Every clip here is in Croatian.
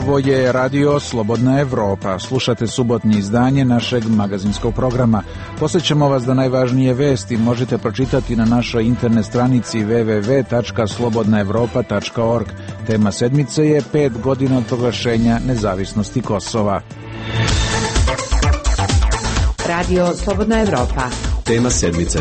Ovo je Radio Slobodna Evropa. Slušate subotnje izdanje našeg magazinskog programa. Posjećamo vas da najvažnije vesti možete pročitati na našoj internet stranici www.slobodnaevropa.org. Tema sedmice je 5 godina od proglašenja nezavisnosti Kosova. Radio Slobodna Evropa. Tema sedmice.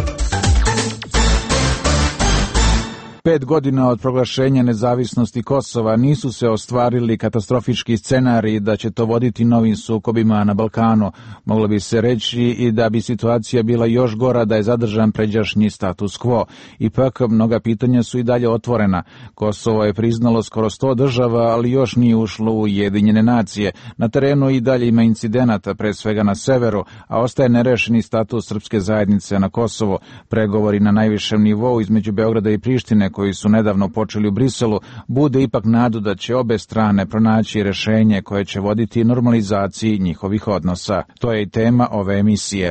5 godina od proglašenja nezavisnosti Kosova nisu se ostvarili katastrofički scenariji da će to voditi novim sukobima na Balkanu. Moglo bi se reći i da bi situacija bila još gora da je zadržan pređašnji status quo. Ipak, mnoga pitanja su i dalje otvorena. Kosovo je priznalo skoro 100 država, ali još nije ušlo u Ujedinjene nacije. Na terenu i dalje ima incidenata, pre svega na severu, a ostaje nerešeni status srpske zajednice na Kosovu. Pregovori na najvišem nivou između Beograda i Prištine, koji su nedavno počeli u Briselu, bude ipak nadu da će obe strane pronaći rešenje koje će voditi normalizaciji njihovih odnosa. To je i tema ove emisije.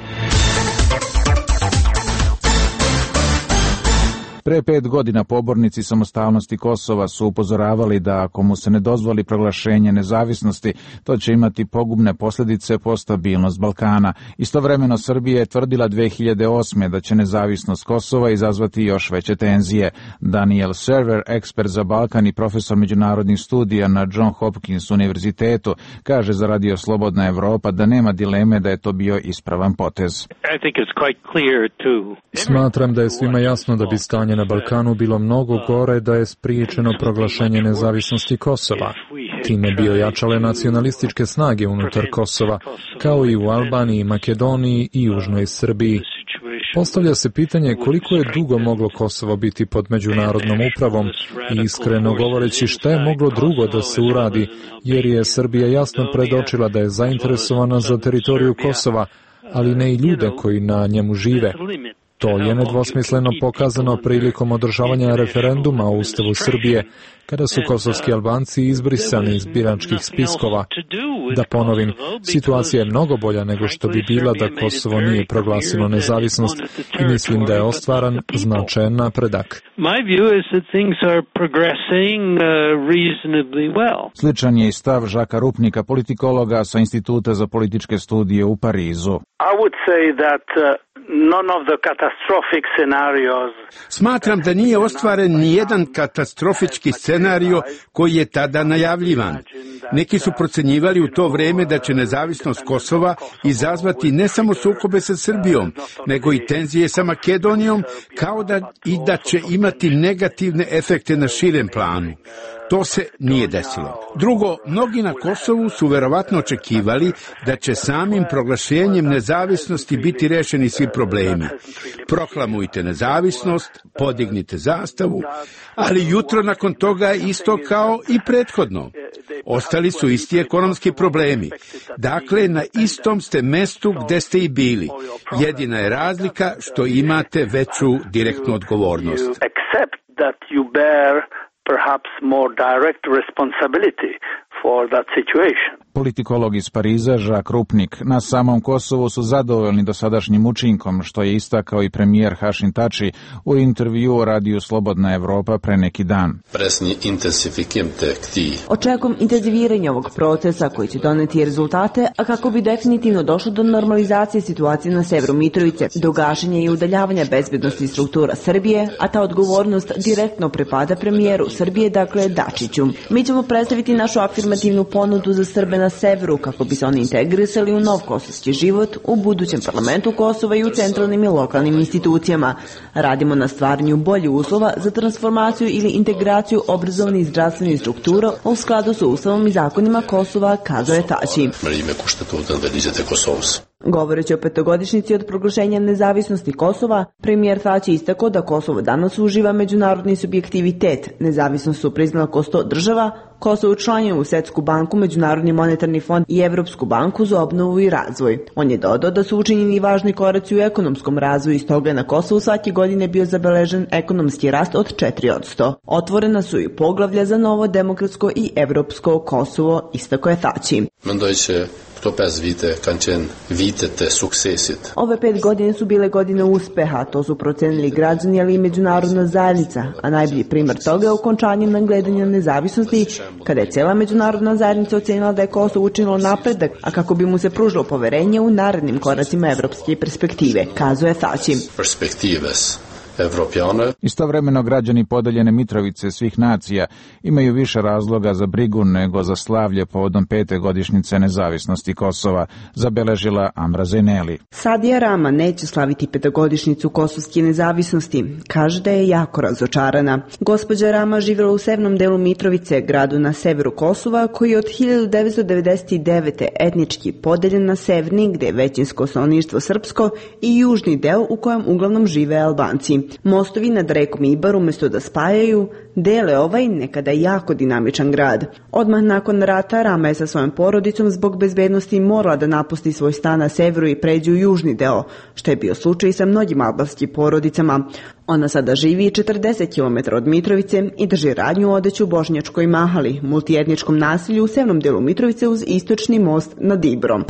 Pre 5 godina pobornici samostalnosti Kosova su upozoravali da ako mu se ne dozvoli proglašenje nezavisnosti, to će imati pogubne posljedice po stabilnost Balkana. Istovremeno Srbija je tvrdila 2008. da će nezavisnost Kosova izazvati još veće tenzije. Daniel Server, ekspert za Balkan i profesor međunarodnih studija na John Hopkins univerzitetu, kaže za Radio Slobodna Evropa da nema dileme da je to bio ispravan potez. Smatram da je svima jasno da bi stanje na Balkanu bilo mnogo gore da je spriječeno proglašenje nezavisnosti Kosova. Time bi ojačale nacionalističke snage unutar Kosova, kao i u Albaniji, Makedoniji i Južnoj Srbiji. Postavlja se pitanje koliko je dugo moglo Kosovo biti pod međunarodnom upravom i iskreno govoreći šta je moglo drugo da se uradi, jer je Srbija jasno predočila da je zainteresovana za teritoriju Kosova, ali ne i ljude koji na njemu žive. To je nedvosmisleno pokazano prilikom održavanja referenduma o Ustavu Srbije, kada su kosovski Albanci izbrisani iz biračkih spiskova. Da ponovim, situacija je mnogo bolja nego što bi bila da Kosovo nije proglasilo nezavisnost i mislim da je ostvaren značajan napredak. Sličan je i stav Žaka Rupnika, politikologa sa Instituta za političke studije u Parizu. Smatram da nije ostvaren ni jedan katastrofički scenario koji je tada najavljivan. Neki su procenjivali u to vreme da će nezavisnost Kosova izazvati ne samo sukobe sa Srbijom, nego i tenzije sa Makedonijom, kao da će imati negativne efekte na širem planu. To se nije desilo. Drugo, mnogi na Kosovu su verovatno očekivali da će samim proglašenjem nezavisnosti biti rešeni svi problemi. Proklamujte nezavisnost, podignite zastavu, ali jutro nakon toga isto kao i prethodno. Ostali su isti ekonomski problemi. Dakle, na istom ste mestu gde ste i bili. Jedina je razlika što imate veću direktnu odgovornost. Perhaps more direct responsibility for that situation. Politikolog iz Pariza Žak Rupnik. Na samom Kosovu su zadovoljni dosadašnjim učinkom, što je istakao i premijer Hašim Tači u intervjuu o Radiju Slobodna Evropa pre neki dan. Očekujem intenziviranje ovog procesa koji će doneti rezultate, a kako bi definitivno došlo do normalizacije situacije na severu Mitrovice, do gašenja i udaljavanja bezbednosti struktura Srbije, a ta odgovornost direktno pripada premijeru Srbije, dakle Dačiću. Mi ćemo predstaviti našu afirmativnu ponudu za Srbe na severu kako bi se oni integrisali u nov kosovski život, u budućem parlamentu Kosova i u centralnim i lokalnim institucijama. Radimo na stvaranju boljih uslova za transformaciju ili integraciju obrazovnih i zdravstvenih struktura u skladu sa Ustavom i zakonima Kosova, kazao je Tači. Govoreći o petogodišnjici od proglašenja nezavisnosti Kosova, premijer Tači istakao da Kosovo danas uživa međunarodni subjektivitet. Nezavisnost su priznala oko 100 država, Kosovo učlanjuje u Svetsku banku, Međunarodni monetarni fond i Evropsku banku za obnovu i razvoj. On je dodao da su učinjeni važni koraci u ekonomskom razvoju i stoga je na Kosovu svake godine bio zabeležen ekonomski rast od 4%. Otvorena su i poglavlja za novo demokratsko i evropsko Kosovo, istakao je Tači. Ove 5 godine su bile godine uspeha, to su procenili građani, ali i međunarodna zajednica, a najbolji primer toga je okončanje nadgledanja nezavisnosti, kada je cijela međunarodna zajednica ocenila da je Kosovo učinilo napredak, a kako bi mu se pružilo poverenje u narednim koracima evropske perspektive, kazuje Thaçi. Istovremeno građani podeljene Mitrovice svih nacija imaju više razloga za brigu nego za slavlje povodom 5. godišnjice nezavisnosti Kosova, zabeležila Amra Zeyneli. Sadija Rama neće slaviti 5. kosovske nezavisnosti. Kaže da je jako razočarana. Gospođa Rama živjela u severnom delu Mitrovice, gradu na severu Kosova, koji je od 1999. etnički podeljen na severni, gde je većinsko stanovništvo srpsko, i južni deo u kojem uglavnom žive Albanci. Mostovi nad rekom Ibar umjesto da spajaju, dele ovaj nekada jako dinamičan grad. Odmah nakon rata Rama je sa svojom porodicom zbog bezbednosti morala da napusti svoj stan na severu i pređe u južni deo, što je bio slučaj sa mnogim albanskim porodicama. Ona sada živi 40 km od Mitrovice i drži radnju odeću u Bošnjačkoj Mahali, multietničkom naselju u severnom delu Mitrovice uz istočni most nad Ibrom.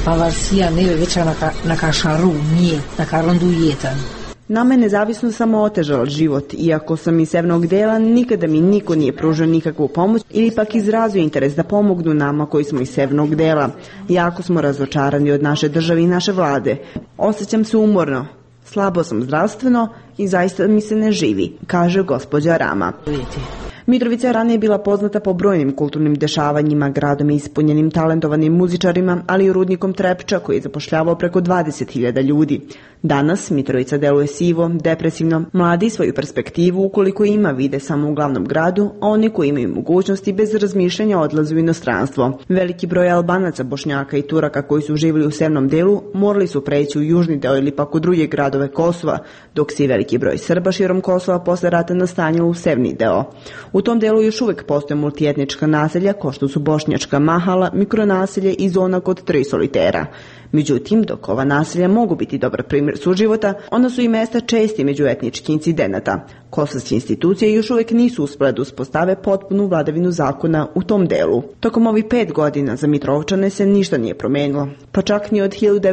Nama je nezavisno samo otežala život, iako sam iz severnog dela, nikada mi niko nije pružio nikakvu pomoć ili pak izrazio interes da pomognu nama koji smo iz severnog dela. Jako smo razočarani od naše države i naše vlade. Osjećam se umorno, slabo sam zdravstveno i zaista mi se ne živi, kaže gospođa Rama. Mitrovica je ranije bila poznata po brojnim kulturnim dešavanjima, gradom i ispunjenim talentovanim muzičarima, ali i rudnikom Trepča koji je zapošljavao preko 20.000 ljudi. Danas Mitrovica deluje sivo, depresivno, mladi svoju perspektivu ukoliko ima vide samo u glavnom gradu, a oni koji imaju mogućnosti bez razmišljanja odlaze u inostranstvo. Veliki broj Albanaca, Bošnjaka i Turaka koji su živjeli u severnom delu morali su preći u južni deo ili pak u druge gradove Kosova, dok se i veliki broj Srba širom Kosova posle rata nastanilo u severni deo. U tom delu još uvek postoje multietnička naselja, kao što su Bošnjačka Mahala, mikronaselje i zona kod 3 solitera. Međutim, dok ova naselja mogu biti dobar primjer suživota, ona su i mesta česti međuetničkih incidenata. Kosovske institucije još uvek nisu uspjele da uspostave potpunu vladavinu zakona u tom delu. Tokom ovih 5 godina za Mitrovčane se ništa nije promenilo, pa čak ni od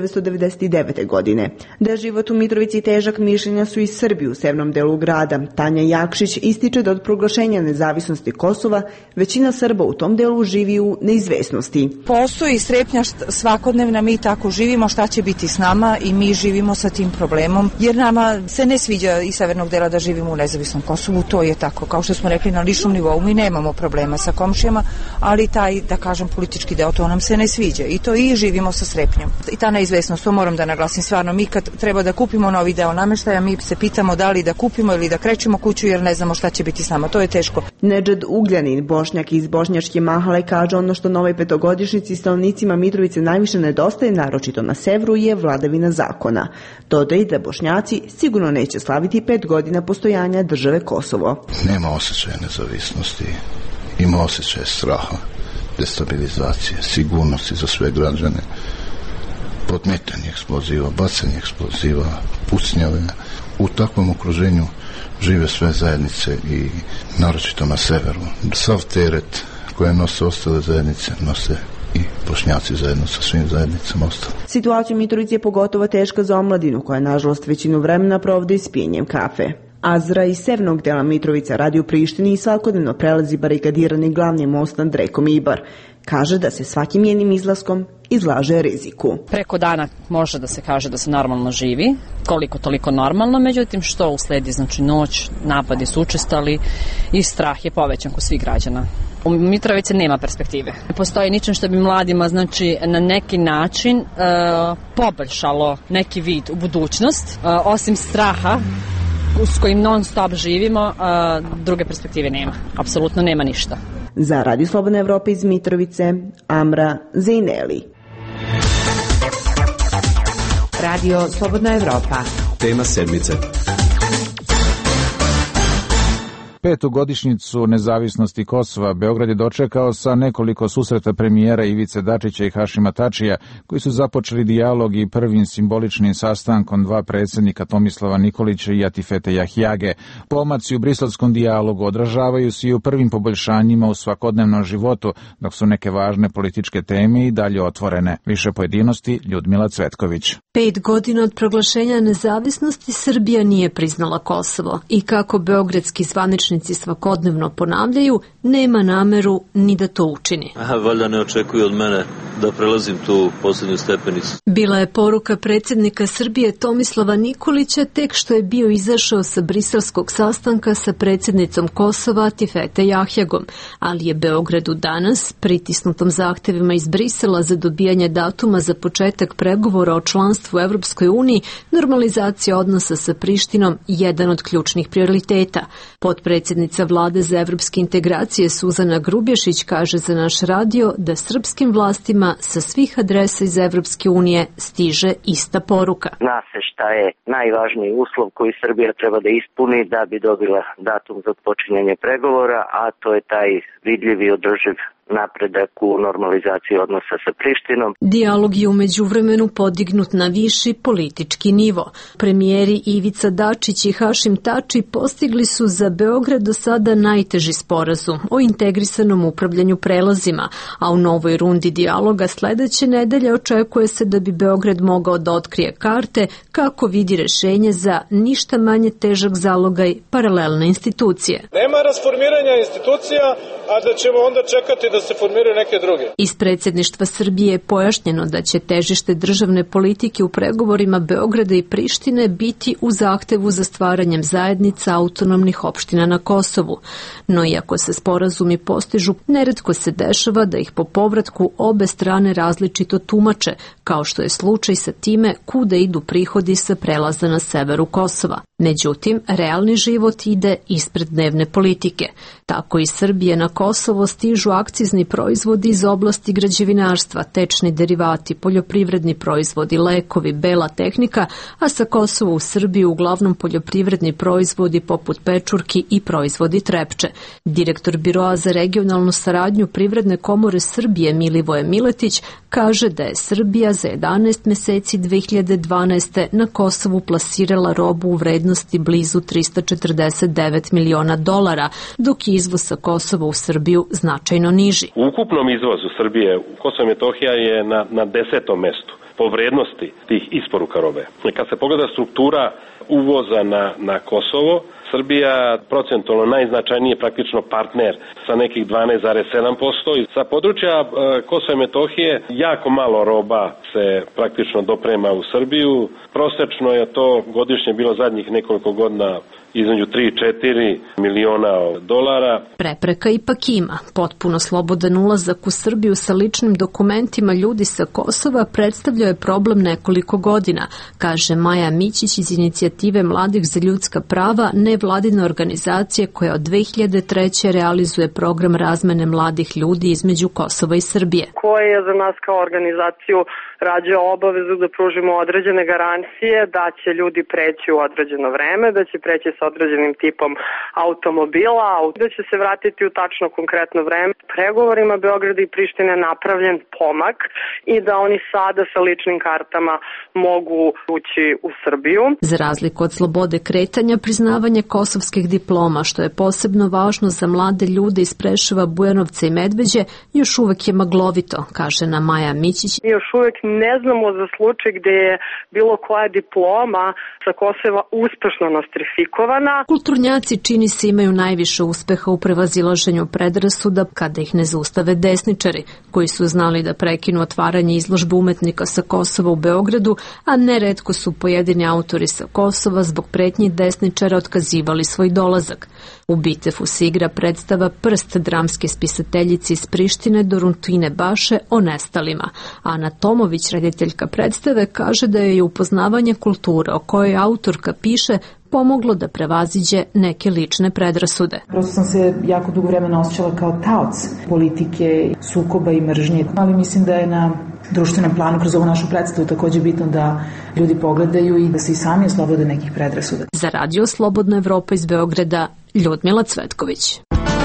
1999. godine. Da je život u Mitrovici težak, mišljenja su i Srbi u severnom delu grada. Tanja Jakšić ističe da od proglašenja nezavisnosti Kosova većina Srba u tom delu živi u neizvesnosti. Postoji strepnja svakodnevna, mi tako živimo, šta će biti s nama i mi živimo sa tim problemom, jer nama se ne sviđa iz severnog dela da živimo u nezavisnom Kosovu, to je tako. Kao što smo rekli, na ličnom nivou mi nemamo problema sa komšijama, ali taj, da kažem, politički deo, to nam se ne sviđa i to i živimo sa strepnjom. I ta neizvesnost, to moram da naglasim stvarno, mi kad treba da kupimo novi deo nameštaja, mi se pitamo da li da kupimo ili da krećemo kuću jer ne znamo šta će biti s nama, to je teško. Nedžad Ugljanin, Bošnjak iz Bošnjačke Mahale, kaže ono što na ovoj 5. stanovnicima Mitrovice najviše nedostaje, naročito na severu, je vladavina zakona. Dodaje da Bošnjaci sigurno neće slaviti 5 godina postojanja države Kosovo. Nema osjećaja nezavisnosti, ima osjećaj straha, destabilizacije, sigurnosti za sve građane, podmetanje eksploziva, bacanje eksploziva, pucnjave. U takvom okruženju žive sve zajednice i naročito na severu. Sav teret koje nose ostale zajednice nose i Bošnjaci zajedno sa svim zajednicama ostali. Situacija u Mitrovici je pogotovo teška za omladinu koja nažalost većinu vremena provodi s pijenjem kafe. Azra iz severnog dela Mitrovica radi u Prištini i svakodnevno prelazi barikadirani glavni most nad rekom Ibar. Kaže da se svakim njenim izlaskom izlaže riziku. Preko dana može da se kaže da se normalno živi, koliko toliko normalno, međutim što usledi, znači noć, napadi su učestali i strah je povećan kod svih građana. U Mitrovici nema perspektive. Ne postoji ničem što bi mladima, znači, na neki način poboljšalo neki vid u budućnost, osim straha s kojim non stop živimo, druge perspektive nema. Apsolutno nema ništa. Za Radio Slobodna Evropa iz Mitrovice, Amra Zeyneli. Radio Slobodna Evropa. Tema sedmice. Petu godišnjicu nezavisnosti Kosova Beograd je dočekao sa nekoliko susreta premijera Ivice Dačića i Hašima Tačija, koji su započeli dijalog i prvim simboličnim sastankom dva predsjednika Tomislava Nikolića i Atifete Jahjage. Pomaci u briselskom dijalogu odražavaju se i u prvim poboljšanjima u svakodnevnom životu, dok su neke važne političke teme i dalje otvorene. Više pojedinosti Ljudmila Cvetković. 5 godina od proglašenja nezavisnosti Srbija nije priznala Kosovo i kako beogradski zvaničnici svakodnevno ponavljaju, nema nameru ni da to učini. Valjda ne očekuju od mene da prelazim tu posljednju stepenicu. Bila je poruka predsjednika Srbije Tomislava Nikolića tek što je bio izašao sa briselskog sastanka sa predsjednicom Kosova Atifete Jahjagom, ali je Beogradu danas, pritisnutom zahtevima iz Brisela za dobijanje datuma za početak pregovora o članstvu u Evropskoj uniji, normalizacija odnosa sa Prištinom jedan od ključnih prioriteta. Potpredsjednica vlade za evropske integracije Suzana Grubješić kaže za naš radio da srpskim vlastima sa svih adresa iz Evropske unije stiže ista poruka. Zna se šta je najvažniji uslov koji Srbija treba da ispuni da bi dobila datum za počinjanje pregovora, a to je taj vidljiv i održiv napredak u normalizaciji odnosa sa Prištinom. Dijalog je u međuvremenu podignut na viši politički nivo. Premijeri Ivica Dačić i Hašim Tači postigli su za Beograd do sada najteži sporazum o integrisanom upravljanju prelazima, a u novoj rundi dijaloga sledeće nedelje očekuje se da bi Beograd mogao da otkrije karte kako vidi rešenje za ništa manje težak zalogaj paralelne institucije. Nema rasformiranja institucija, a da ćemo onda čekati da se formiraju neke druge. Iz predsjedništva Srbije je pojašnjeno da će težište državne politike u pregovorima Beograda i Prištine biti u zahtevu za stvaranjem zajednica autonomnih opština na Kosovu. No iako se sporazumi postižu, neretko se dešava da ih po povratku obe strane različito tumače, kao što je slučaj sa time kuda idu prihodi sa prelaza na severu Kosova. Međutim, realni život ide ispred dnevne politike. Tako i Srbije na Kosovo stižu akcizni proizvodi iz oblasti građevinarstva, tečni derivati, poljoprivredni proizvodi, lekovi, bela tehnika, a sa Kosova u Srbiju uglavnom poljoprivredni proizvodi poput pečurki i proizvodi Trepče. Direktor Biroa za regionalnu saradnju Privredne komore Srbije Milivoje Miletić kaže da je Srbija za 11 meseci 2012. na Kosovu plasirala robu u vrednosti blizu $349 miliona, dok je izvoz sa Kosova u Srbiju značajno niži. U ukupnom izvozu Srbije Kosovo i Metohija je na 10. mestu po vrednosti tih isporuka robe. Kad se pogleda struktura uvoza na Kosovo, Srbija procentualno najznačajniji praktično partner sa nekih 12,7%. Sa područja Kosova i Metohije jako malo roba se praktično doprema u Srbiju. Prosečno je to godišnje bilo zadnjih nekoliko godina između 3-4 miliona dolara. Prepreka ipak ima. Potpuno slobodan ulazak u Srbiju sa ličnim dokumentima ljudi sa Kosova predstavljao je problem nekoliko godina, kaže Maja Mićić iz inicijative Mladih za ljudska prava, nevladine organizacije koja od 2003. realizuje program razmene mladih ljudi između Kosova i Srbije. Koje je za nas kao organizaciju rađa obavezu da pružimo određene garancije da će ljudi preći u određeno vreme, da će preći sa određenim tipom automobila, da će se vratiti u tačno konkretno vreme. Pregovorima Beograda i Prištine je napravljen pomak i da oni sada sa ličnim kartama mogu ući u Srbiju. Za razliku od slobode kretanja, priznavanje kosovskih diploma, što je posebno važno za mlade ljude iz Preševa, Bujanovca i Medveđe, još uvek je maglovito, kaže nam Maja Mićić. Još uvek ne znamo za slučaj gde je bilo koja diploma sa Kosova uspešno nostrifikovana. Kulturnjaci čini se imaju najviše uspeha u prevazilaženju predrasuda kada ih ne zaustave desničari, koji su znali da prekinu otvaranje izložbe umetnika sa Kosova u Beogradu, a neretko su pojedini autori sa Kosova zbog pretnji desničara otkazivali svoj dolazak. U Bitefu se igra predstava Prst dramske spisateljice iz Prištine Dorutine Baše o nestalima. Ana Tomović, rediteljka predstave, kaže da je upoznavanje kulture o kojoj autorka piše pomoglo da prevaziđe neke lične predrasude. Prosto sam se jako dugo vremena osjećala kao taoc politike, sukoba i mržnje, ali mislim da je na društvenom planu kroz ovu našu predstavu takođe bitno da ljudi pogledaju i da se i sami oslobode nekih predrasuda. Za Radio Slobodna Evropa iz Beograda, Ljudmila Cvetković.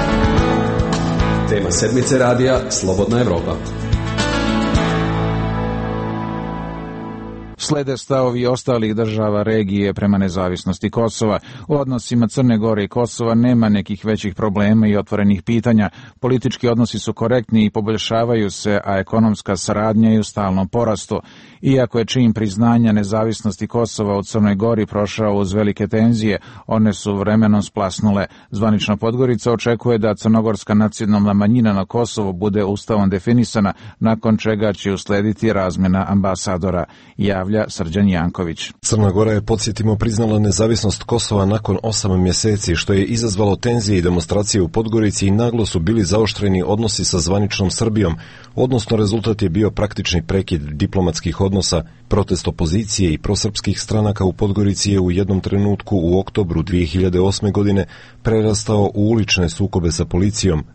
Tema sedmice radija Slobodna Evropa. Slede stavovi ostalih država regije prema nezavisnosti Kosova. U odnosima Crne Gore i Kosova nema nekih većih problema i otvorenih pitanja. Politički odnosi su korektni i poboljšavaju se, a ekonomska saradnja je u stalnom porastu. Iako je čin priznanja nezavisnosti Kosova u Crnoj Gori prošao uz velike tenzije, one su vremenom splasnule. Zvanična Podgorica očekuje da crnogorska nacionalna manjina na Kosovu bude ustavom definisana, nakon čega će uslediti razmjena ambasadora, javlja Srđan Janković. Crna Gora je, podsjetimo, priznala nezavisnost Kosova nakon 8 mjeseci, što je izazvalo tenzije i demonstracije u Podgorici i naglo su bili zaoštreni odnosi sa zvaničnom Srbijom, odnosno rezultat je bio praktični prekid diplomatskih odnosa. Protest opozicije i prosrpskih stranaka u Podgorici je u jednom trenutku u oktobru 2008. godine prerastao u ulične sukobe sa policijom.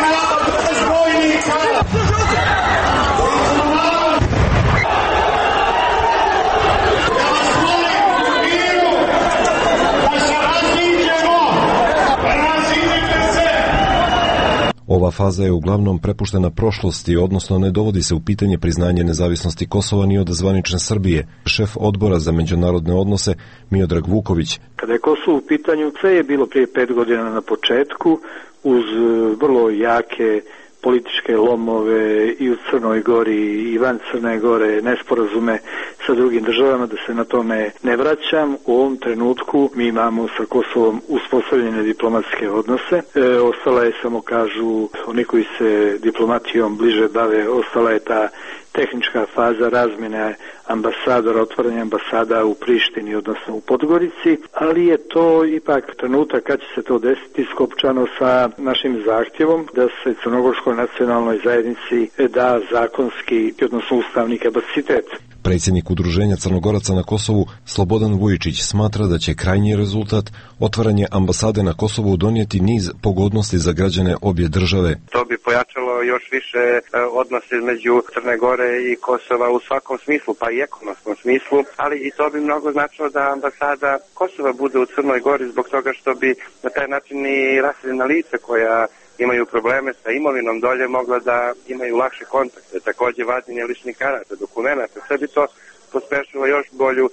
Ova faza je uglavnom prepuštena prošlosti, odnosno ne dovodi se u pitanje priznanje nezavisnosti Kosova ni od zvanične Srbije. Šef odbora za međunarodne odnose Miodrag Vuković. Kada je Kosovo u pitanju, sve je bilo prije 5 godina na početku, uz vrlo jake političke lomove i u Crnoj Gori i van Crne Gore, nesporazume sa drugim državama, da se na tome ne vraćam. U ovom trenutku mi imamo sa Kosovom uspostavljene diplomatske odnose. Ostala je, samo kažu oni koji se diplomatijom bliže bave, ostala je ta tehnička faza razmjene ambasadora, otvaranja ambasada u Prištini, odnosno u Podgorici, ali je to ipak trenutak kad će se to desiti skopčano sa našim zahtjevom da se crnogorskoj nacionalnoj zajednici da zakonski, odnosno ustavni kapacitet. Predsjednik Udruženja Crnogoraca na Kosovu, Slobodan Vujičić, smatra da će krajnji rezultat, otvaranje ambasade na Kosovu, donijeti niz pogodnosti za građane obje države. To bi pojačalo još više odnose između Crne Gore i Kosova u svakom smislu, pa i ekonomskom smislu, ali i to bi mnogo značilo da ambasada Kosova bude u Crnoj Gori, zbog toga što bi na taj način i raseljena lica koja imaju probleme sa imovinom dolje mogla da imaju lakše kontakte, takođe vađenje ličnih karata, dokumenta, sve bi to pospešilo još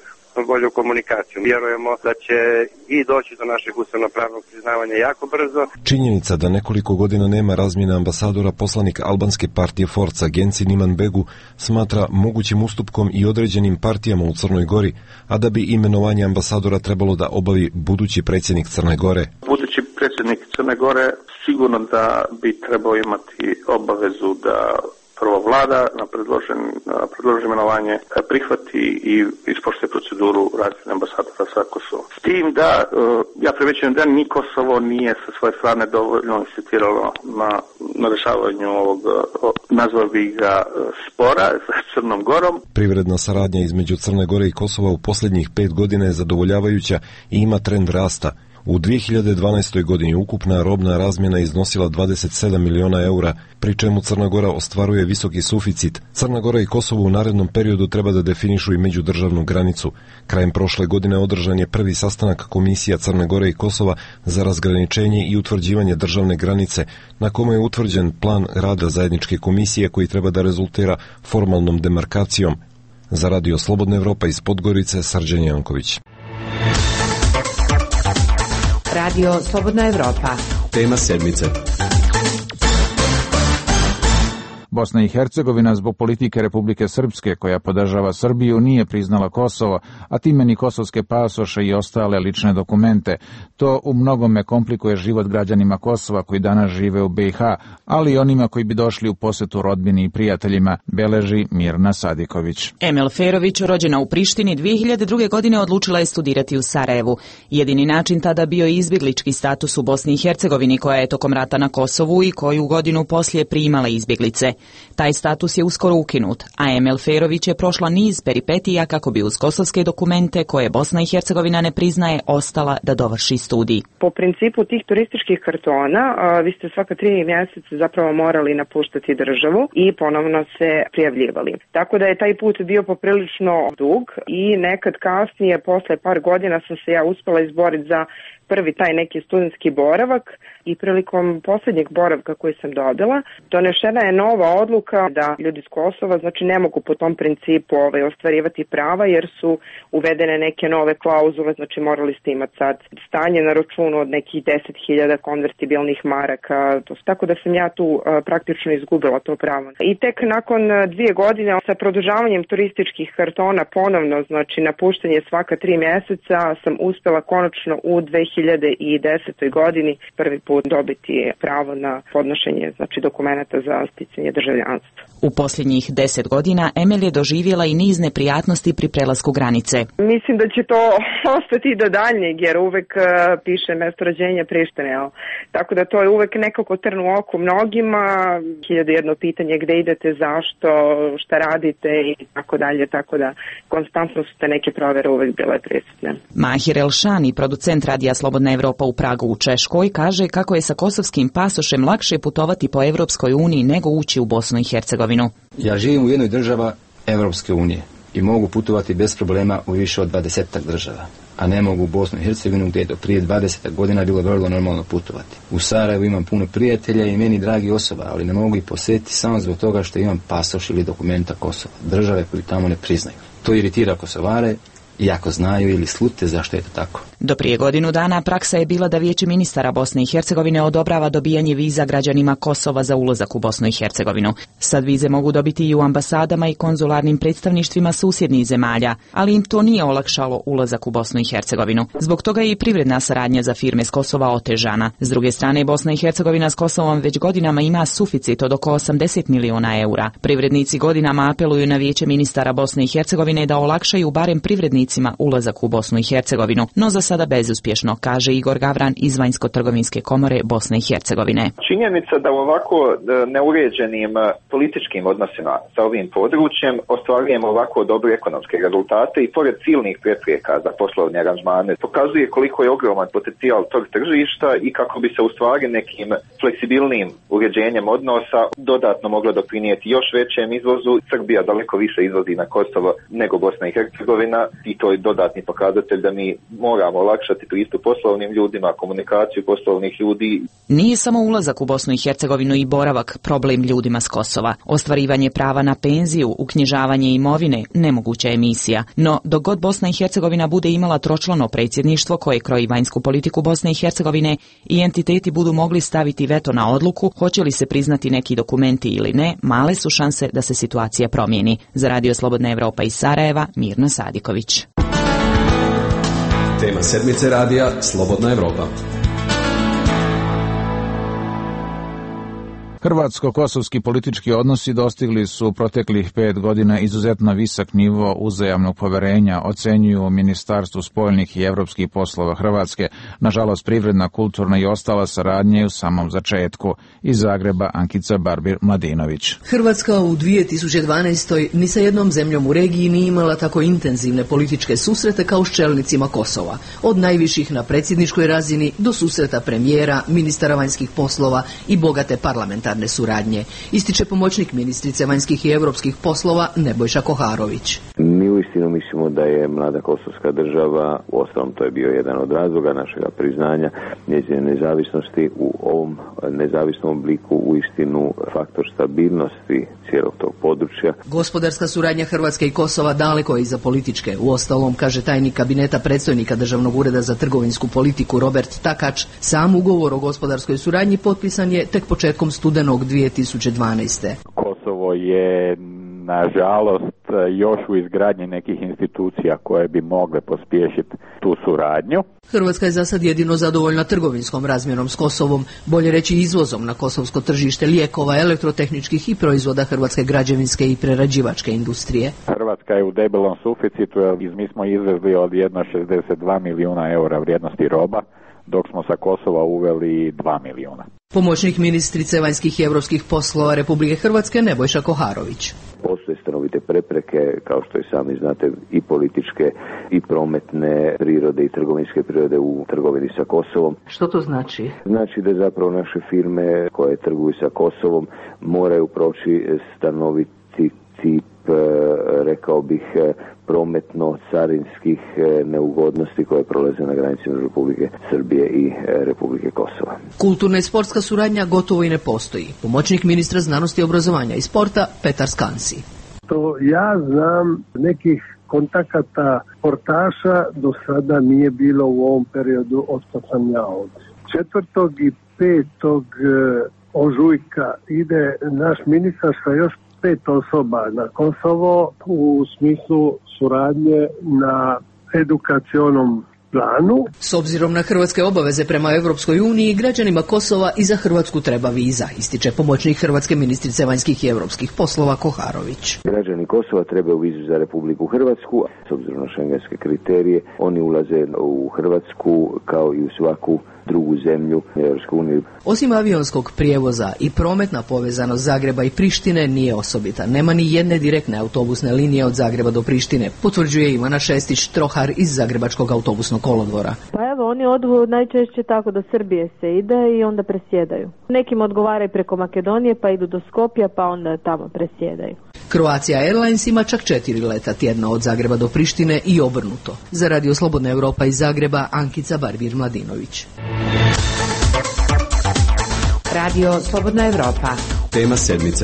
bolju komunikaciju. Vjerujemo da će i doći do našeg ustavnopravnog priznavanja jako brzo. Činjenica da nekoliko godina nema razmjene ambasadora, poslanik albanske partije Forca Genci Nimanbegu smatra mogućim ustupkom i određenim partijama u Crnoj Gori, a da bi imenovanje ambasadora trebalo da obavi budući predsjednik Crne Gore. Budući predsjednik Crne Gore sigurno da bi trebao imati obavezu da prvo vlada na predloženo imenovanje prihvati i ispoštuje proceduru razmjene ambasadora sa Kosovom. S tim da ja primećujem da ni Kosovo nije sa svoje strane dovoljno insistiralo na rešavanju ovog, nazvao bih ga, spora sa Crnom Gorom. Privredna saradnja između Crne Gore i Kosova u posljednjih 5 godina je zadovoljavajuća i ima trend rasta. U 2012. godini ukupna robna razmjena iznosila 27 miliona eura, pri čemu Crna Gora ostvaruje visoki suficit. Crna Gora i Kosovo u narednom periodu treba da definišu i međudržavnu granicu. Krajem prošle godine održan je prvi sastanak Komisija Crne Gore i Kosova za razgraničenje i utvrđivanje državne granice, na kome je utvrđen plan rada zajedničke komisije koji treba da rezultira formalnom demarkacijom. Za Radio Slobodna Evropa iz Podgorice, Srđan Janković. Radio Slobodna Evropa. Tema sedmice. Bosna i Hercegovina zbog politike Republike Srpske, koja podržava Srbiju, nije priznala Kosovo, a time ni kosovske pasoše i ostale lične dokumente. To u mnogome komplikuje život građanima Kosova koji danas žive u BiH, ali i onima koji bi došli u posetu rodbini i prijateljima, beleži Mirna Sadiković. Emel Ferović, rođena u Prištini, 2002. godine odlučila je studirati u Sarajevu. Jedini način tada bio je izbjeglički status u Bosni i Hercegovini, koja je tokom rata na Kosovu i koju godinu poslije primala izbjeglice. Taj status je uskoro ukinut, a Emel Ferović je prošla niz peripetija kako bi uz kosovske dokumente koje Bosna i Hercegovina ne priznaje ostala da dovrši studij. Po principu tih turističkih kartona vi ste svaka 3 mjeseca zapravo morali napuštati državu i ponovno se prijavljivali. Tako da je taj put bio poprilično dug i nekad kasnije, posle par godina, sam se ja uspela izboriti za prvi taj neki studentski boravak i prilikom posljednjeg boravka koji sam dobila, donešena je nova odluka da ljudi s Kosova znači ne mogu po tom principu ostvarivati prava jer su uvedene neke nove klauzule, znači morali ste imati sad stanje na računu od nekih 10.000 konvertibilnih maraka, tako da sam ja tu praktično izgubila to pravo. I tek nakon 2 godine sa produžavanjem turističkih kartona ponovno, znači napuštanje svaka 3 mjeseca, sam uspjela konačno u 2010. godini prvi put dobiti pravo na podnošenje znači dokumenta za sticanje državljanstva. U posljednjih 10 godina Emel je doživjela i niz neprijatnosti pri prelasku granice. Mislim da će to ostati do daljnjeg jer uvek piše mesto rođenja Prištine. Tako da to je uvek nekako trn u oku mnogima, 1001 pitanje gde idete, zašto, šta radite i tako dalje, tako da konstantno su te neke provere uvek bile prisutne. Mahir Elšani, producent radija Slobodna Evropa u Pragu u Češkoj, kaže kako je sa kosovskim pasošem lakše putovati po Evropskoj uniji nego ući u Bosnu i Hercegovinu. Ja živim u jednoj država Evropske unije i mogu putovati bez problema u više od 20 država, a ne mogu u Bosnu i Hercegovinu gdje je do prije 20 godina bilo vrlo normalno putovati. U Sarajevu imam puno prijatelja i meni dragi osoba, ali ne mogu ih posjetiti samo zbog toga što imam pasoš ili dokumenta Kosova, države koji tamo ne priznaju. To iritira Kosovare, iako znaju ili slute zašto je to tako. Do prije godinu dana praksa je bila da Vijeće ministara Bosne i Hercegovine odobrava dobijanje viza građanima Kosova za ulazak u Bosnu i Hercegovinu. Sad vize mogu dobiti i u ambasadama i konzularnim predstavništvima susjednih zemalja, ali im to nije olakšalo ulazak u Bosnu i Hercegovinu. Zbog toga je i privredna saradnja za firme s Kosova otežana. S druge strane, Bosna i Hercegovina s Kosovom već godinama ima suficit od oko 80 miliona eura. Privrednici godinama apeluju na Vijeće ministara Bosne i Hercegovine da olakšaju barem privrednicima ulazak u Bosnu i Hercegovinu, no za sada bezuspješno, kaže Igor Gavran iz Vanjsko-trgovinske komore Bosne i Hercegovine. Činjenica da u ovako neuređenim političkim odnosima sa ovim područjem ostvarujemo ovako dobre ekonomske rezultate i pored silnih prepreka za poslovne aranžmane pokazuje koliko je ogroman potencijal tog tržišta i kako bi se u stvari nekim fleksibilnim uređenjem odnosa dodatno moglo doprinijeti još većem izvozu. Srbija daleko više izvozi na Kosovo nego Bosna i Hercegovina i to je dodatni pokazatelj da mi moramo olakšati pristup poslovnim ljudima, komunikaciju poslovnih ljudi. Nije samo ulazak u Bosnu i Hercegovinu i boravak problem ljudima s Kosova. Ostvarivanje prava na penziju, uknjižavanje imovine, nemoguća je misija. No, dok god Bosna i Hercegovina bude imala tročlano predsjedništvo koje kroji vanjsku politiku Bosne i Hercegovine i entiteti budu mogli staviti veto na odluku hoće li se priznati neki dokumenti ili ne, male su šanse da se situacija promijeni. Za Radio Slobodna Evropa iz Sarajeva, Mirna Sadiković. Tema sedmice radija Slobodna Evropa. Hrvatsko-kosovski politički odnosi dostigli su proteklih 5 godina izuzetno visok nivo uzajamnog poverenja, ocenjuju u Ministarstvu spoljnih i evropskih poslova Hrvatske. Nažalost, privredna, kulturna i ostala saradnja je u samom začetku. Iz Zagreba Ankica Barbir-Mladinović. Hrvatska u 2012. ni sa jednom zemljom u regiji nije imala tako intenzivne političke susrete kao s čelnicima Kosova. Od najviših na predsjedničkoj razini do susreta premijera, ministara vanjskih poslova i bogate parlamentarne suradnje, ističe pomoćnik ministrice vanjskih i europskih poslova Nebojša Koharović. Mi uistinu mislimo da je mlada kosovska država, uostalom to je bio jedan od razloga našega priznanja, njezine nezavisnosti u ovom nezavisnom obliku uistinu faktor stabilnosti cijelog tog područja. Gospodarska suradnja Hrvatske i Kosova daleko je iza političke. Uostalom, kaže tajnik kabineta predstojnika Državnog ureda za trgovinsku politiku Robert Takač, sam ugovor o gospodarskoj suradnji potpisan je tek početkom studenog 2012. Kosovo je nažalost još u izgradnji nekih institucija koje bi mogle pospješiti tu suradnju. Hrvatska je za sad jedino zadovoljna trgovinskom razmjenom s Kosovom, bolje reći izvozom na kosovsko tržište lijekova, elektrotehničkih i proizvoda hrvatske građevinske i prerađivačke industrije. Hrvatska je u debelom suficitu jer mi smo izvezli od 1,62 milijuna eura vrijednosti roba, dok smo sa Kosova uveli 2 milijuna. Pomoćnik ministrice vanjskih i europskih poslova Republike Hrvatske Nebojša Koharović. Postoje stanovite prepreke, kao što i sami znate, i političke i prometne prirode i trgovinske prirode u trgovini sa Kosovom. Što to znači? Znači da zapravo naše firme koje trguju sa Kosovom moraju proći stanoviti cip, rekao bih, prometno-carinskih neugodnosti koje prolaze na granicama Republike Srbije i Republike Kosova. Kulturna i sportska suradnja gotovo i ne postoji. Pomoćnik ministra znanosti, obrazovanja i sporta Petar Skansi. To ja znam nekih kontakata sportaša do sada nije bilo u ovom periodu od kad sam ja ovdje. 4. i 5. ožujka ide naš ministar sa još 5 osoba na Kosovo u smislu suradnje na edukacionom planu. S obzirom na hrvatske obaveze prema Europskoj uniji, građanima Kosova i za Hrvatsku treba viza, ističe pomoćnik hrvatske ministrice vanjskih i europskih poslova Koharović. Građani Kosova trebaju vizu za Republiku Hrvatsku, s obzirom na šengenske kriterije, oni ulaze u Hrvatsku kao i u svaku drugu zemlju Europske unije. Osim avionskog prijevoza i prometna povezanost Zagreba i Prištine nije osobita. Nema ni jedne direktne autobusne linije od Zagreba do Prištine, potvrđuje Ivana Šestić-Trohar iz Zagrebačkog autobusnog kolodvora. Pa evo, oni odu najčešće tako do Srbije se ide i onda presjedaju. Nekim odgovaraju preko Makedonije pa idu do Skopja pa onda tamo presjedaju. Croatia Airlines ima čak 4 leta tjedno od Zagreba do Prištine i obrnuto. Za Radio Slobodna Europa iz Zagreba, Ankica Barbir-Mladinović. Radio Slobodna Europa. Tema sedmice.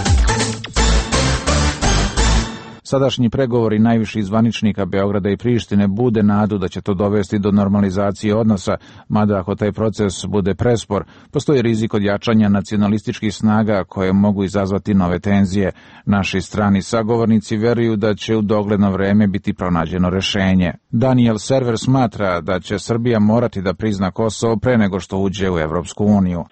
Sadašnji pregovori najviših zvaničnika Beograda i Prištine bude nadu da će to dovesti do normalizacije odnosa, mada ako taj proces bude prespor, postoji rizik od jačanja nacionalističkih snaga koje mogu izazvati nove tenzije. Naši strani sagovornici veruju da će u dogledno vreme biti pronađeno rešenje. Daniel Server smatra da će Srbija morati da prizna Kosovo pre nego što uđe u Evropsku uniju.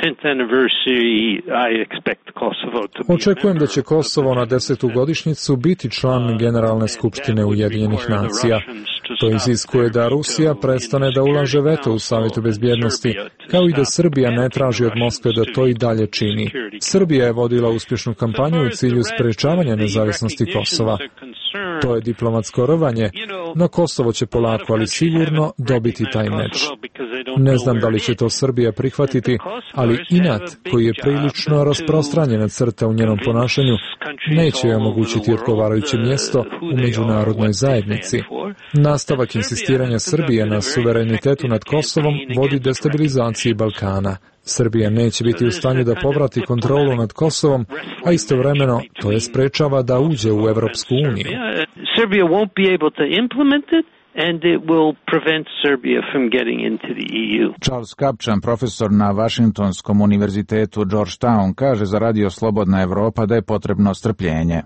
Očekujem da će Kosovo na 10. godišnjicu biti član Generalne skupštine Ujedinjenih nacija. To iziskuje da Rusija prestane da ulaže veto u Savetu bezbjednosti, kao i da Srbija ne traži od Moskve da to i dalje čini. Srbija je vodila uspješnu kampanju u cilju sprečavanja nezavisnosti Kosova. To je diplomatsko rvanje, no Kosovo će polako, ali sigurno dobiti taj meč. Ne znam da li će to Srbija prihvatiti, ali inat koji je prilično rasprostranjena crta u njenom ponašanju neće joj omogućiti odgovarajuće mjesto u međunarodnoj zajednici. Nastavak insistiranja Srbije na suverenitetu nad Kosovom vodi destabilizaciji Balkana. Srbija neće biti u stanju da povrati kontrolu nad Kosovom, a istovremeno to je sprečava da uđe u Evropsku uniju. Serbia won't be able to implement it. And it will prevent Serbia from getting into the EU. Charles Kapčan, profesor na Vašingtonskom univerzitetu Georgetown, kaže za Radio Slobodna Evropa da je potrebno strpljenje.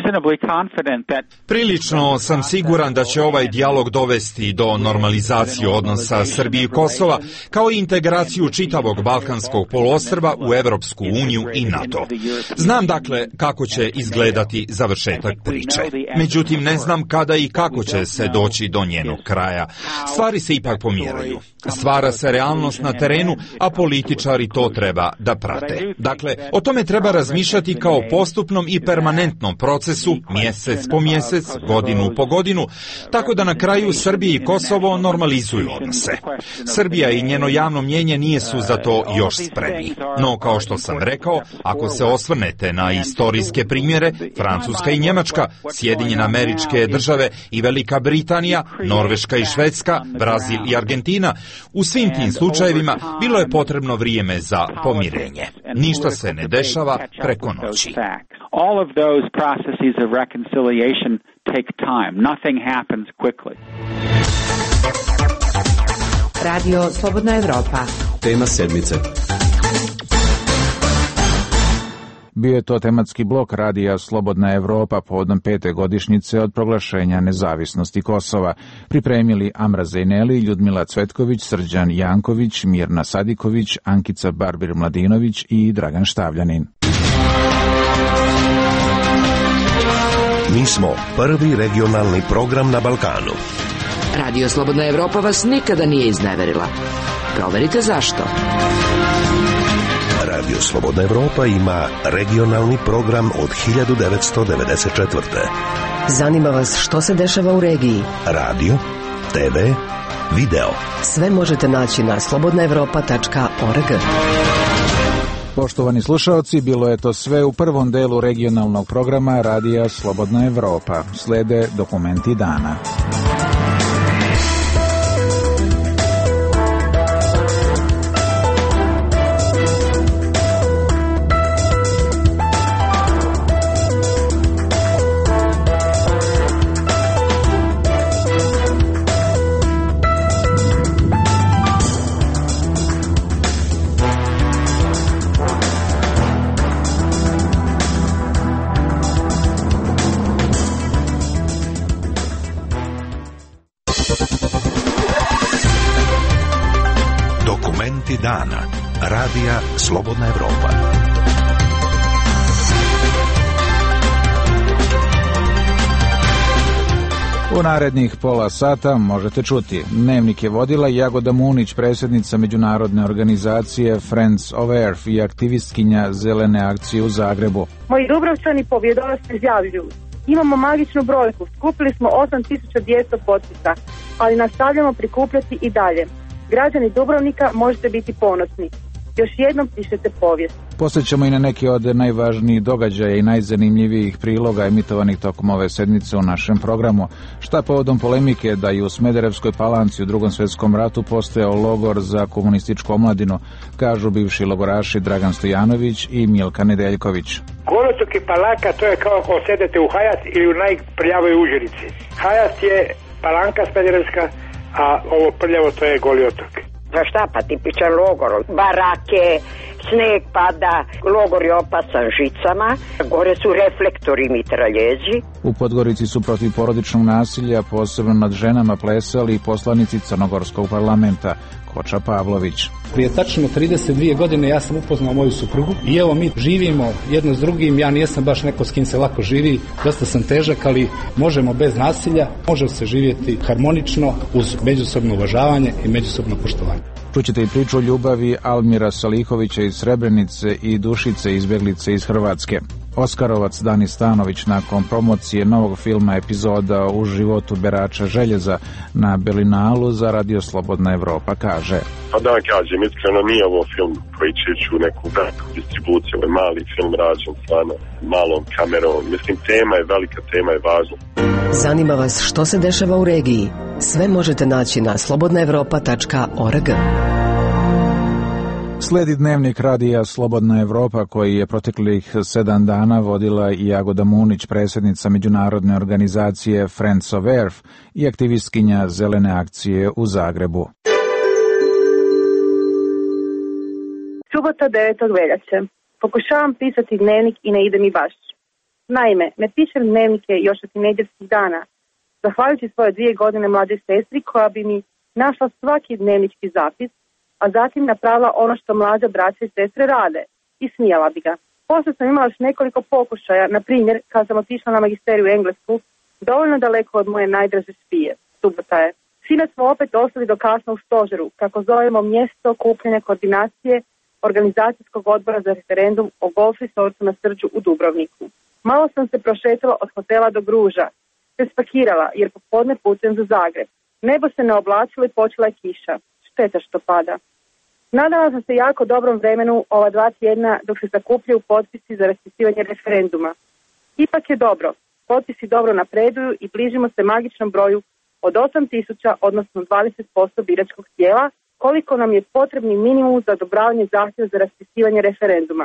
Prilično sam siguran da će ovaj dijalog dovesti do normalizacije odnosa Srbije i Kosova, kao i integraciju čitavog Balkanskog poluostrva u Evropsku uniju i NATO. Znam dakle kako će izgledati završetak priče. Međutim, ne znam kada i kako će se doći do njenog kraja. Stvari se ipak pomjeraju. Stvara se realnost na terenu, a političari to treba da prate. Dakle, o tome treba razmišljati kao postupnom i permanentnom procesu, mjesec po mjesec, godinu po godinu, tako da na kraju Srbija i Kosovo normalizuju odnose. Srbija i njeno javno mnjenje nisu za to još spremni. No, kao što sam rekao, ako se osvrnete na istorijske primjere, Francuska i Njemačka, Sjedinjene Američke Države i Velika Britanija, Norveška i Švedska, Brazil i Argentina, u svim tim slučajevima bilo je potrebno vrijeme za pomirenje. Ništa se ne dešava preko noći. All of those processes of reconciliation take time. Nothing happens quickly. Radio Slobodna Evropa. Tema sedmice. Bio je to tematski blok radija Slobodna Evropa povodom 5. godišnjice od proglašenja nezavisnosti Kosova. Pripremili Amra Zejneli, Ljudmila Cvetković, Srđan Janković, Mirna Sadiković, Ankica Barbir-Mladinović i Dragan Štavljanin. Mi smo prvi regionalni program na Balkanu. Radio Slobodna Evropa vas nikada nije izneverila. Proverite zašto. Radio Slobodna Evropa ima regionalni program od 1994. Zanima vas što se dešava u regiji? Radio, TV, video. Sve možete naći na slobodnaevropa.org. Poštovani slušaoci, bilo je to sve u prvom delu regionalnog programa Radija Slobodna Evropa. Slede dokumenti dana. Dana. Radija Slobodna Evropa. U narednih pola sata možete čuti. Dnevnik je vodila Jagoda Munić, predsjednica međunarodne organizacije Friends of Earth i aktivistkinja Zelene akcije u Zagrebu. Moji Dubrovčani pobjedonosno izjavljuju: imamo magičnu brojku, skupili smo 8200 potpisa, ali nastavljamo prikupljati i dalje. Građani Dubrovnika možete biti ponosni. Još jednom pišete povijest. Posjećamo i na neke od najvažnijih događaja i najzanimljivijih priloga emitovanih tokom ove sedmice u našem programu. Šta povodom polemike da i u Smederevskoj Palanci u Drugom svjetskom ratu postojao logor za komunističku omladinu, kažu bivši logoraši Dragan Stojanović i Milka Nedeljković. Golotok i Palaka, to je kao ako sedete u Hajat ili u najprljavoj Užirici. Hajat je Palanka Smederevska, a ovo prljavo to je Goli otok. Za šta pa tipičan logor? Barake, sneg pada, logor je opasan žicama, gore su reflektori i mitraljezi. U Podgorici su protiv porodičnog nasilja, posebno nad ženama, plesali i poslanici Crnogorskog parlamenta, Koča Pavlović. Prije tačno 32 godine ja sam upoznao moju suprugu i evo mi živimo jedno s drugim, ja nijesam baš neko s kim se lako živi, dosta sam težak, ali možemo bez nasilja, može se živjeti harmonično uz međusobno uvažavanje i međusobno poštovanje. Čućete i priču o ljubavi Almira Salihovića iz Srebrenice i Dušice, izbjeglice iz Hrvatske. Oskarovac Dani Stanović nakon promocije novog filma epizoda u životu berača željeza na Berlinalu za Radio Slobodna Evropa kaže: Pa da kažem, iskreno nije ovo film koji će ići u neku veliku distribuciju, ovo je mali film rađen stvarno malom kamerom. Mislim, tema je velika, tema je važna. Zanima vas što se dešava u regiji? Sve možete naći na slobodnaevropa.org. Slijedi dnevnik radija Slobodna Evropa koji je proteklih 7 dana vodila i Jagoda Munić, predsjednica međunarodne organizacije Friends of Earth i aktivistkinja Zelene akcije u Zagrebu. Subota 9. veljače. Pokušavam pisati dnevnik i ne ide mi baš. Naime, ne pišem dnevnike još od nedjeljskih dana, zahvaljujući svoje 2 godine mlađe sestri koja bi mi našla svaki dnevnički zapis, a zatim napravila ono što mlađa braća i sestre rade i smijala bi ga. Poslije sam imala još nekoliko pokušaja, na primjer kad sam otišla na magisteriju u Englesku, dovoljno daleko od moje najdraže spije. Subota je. Sinoć smo opet ostali do kasno u stožeru, kako zovemo mjesto okupljanja koordinacije organizacijskog odbora za referendum o golf resortu na Srđu u Dubrovniku. Malo sam se prošetala od hotela do Gruža, te spakirala jer popodne putujem za Zagreb. Nebo se ne oblačilo i počela je kiša. Šteta što pada. Nadala sam se jako dobrom vremenu ova 2 tjedna dok se sakupljaju potpisi za raspisivanje referenduma. Ipak je dobro. Potpisi dobro napreduju i bližimo se magičnom broju od 8.000, odnosno 20% biračkog tijela, koliko nam je potrebni minimum za odobravanje zahtjeva za raspisivanje referenduma.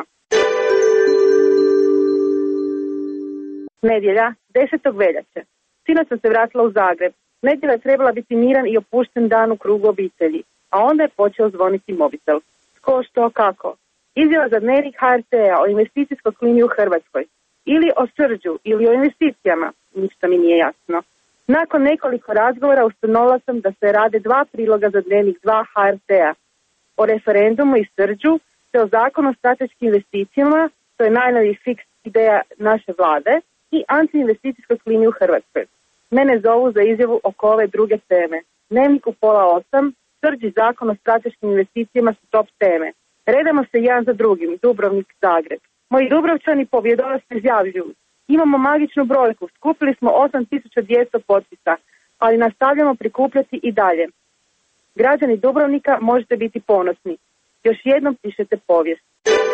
Nedjelja, 10. veljače. Sinoć sam se vratila u Zagreb. Nedjelja je trebala biti miran i opušten dan u krugu obitelji, a onda je počeo zvoniti mobitel. Tko, što, kako? Izjava za dnevnik HRT-a o investicijskoj klimi u Hrvatskoj ili o Srđu ili o investicijama, ništa mi nije jasno. Nakon nekoliko razgovora ustanovila sam da se rade 2 priloga za dnevnik 2 HRT-a o referendumu i Srđu te o zakonu o strateškim investicijama, to je najnoviji fiks ideja naše vlade, i antiinvesticijskoj klimi u Hrvatskoj. Mene zovu za izjavu oko ove druge teme. Dnevnik u 7:30, Srđ i zakon o strateškim investicijama su top teme. Redamo se jedan za drugim, Dubrovnik, Zagreb. Moji Dubrovčani pobjedonosno izjavljuju. Imamo magičnu brojku, skupili smo 8200 potpisa, ali nastavljamo prikupljati i dalje. Građani Dubrovnika možete biti ponosni. Još jednom pišete povijest.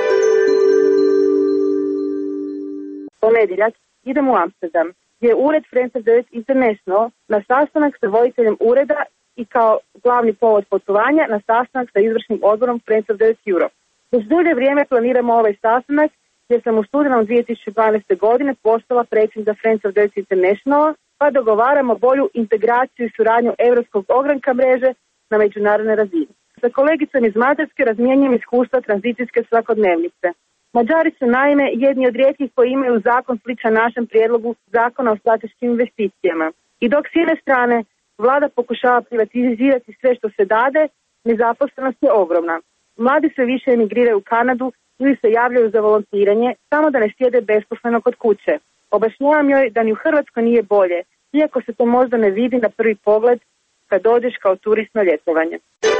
Ponedjeljak idem u Amsterdam, gdje je ured Friends of the Earth International na sastanak sa voditeljem ureda i kao glavni povod putovanja na sastanak sa izvršnim odborom Friends of the Earth Europe. Već dulje vrijeme planiramo ovaj sastanak jer sam u studenom 2012. godine postala predsjednica Friends of the Earth International, pa dogovaramo bolju integraciju i suradnju Europskog ogranka mreže na međunarodnoj razini. Sa kolegicom iz Mađarske razmijenjujem iskustva tranzicijske svakodnevnice. Mađari su naime jedni od rijetkih koji imaju zakon sličan našem prijedlogu zakona o strateškim investicijama. I dok s jedne strane vlada pokušava privatizirati sve što se dade, nezaposlenost je ogromna. Mladi sve više emigriraju u Kanadu ili se javljaju za volontiranje, samo da ne sjede besposleno kod kuće. Objašnjavam joj da ni u Hrvatskoj nije bolje, iako se to možda ne vidi na prvi pogled kad dođeš kao turist na ljetovanje.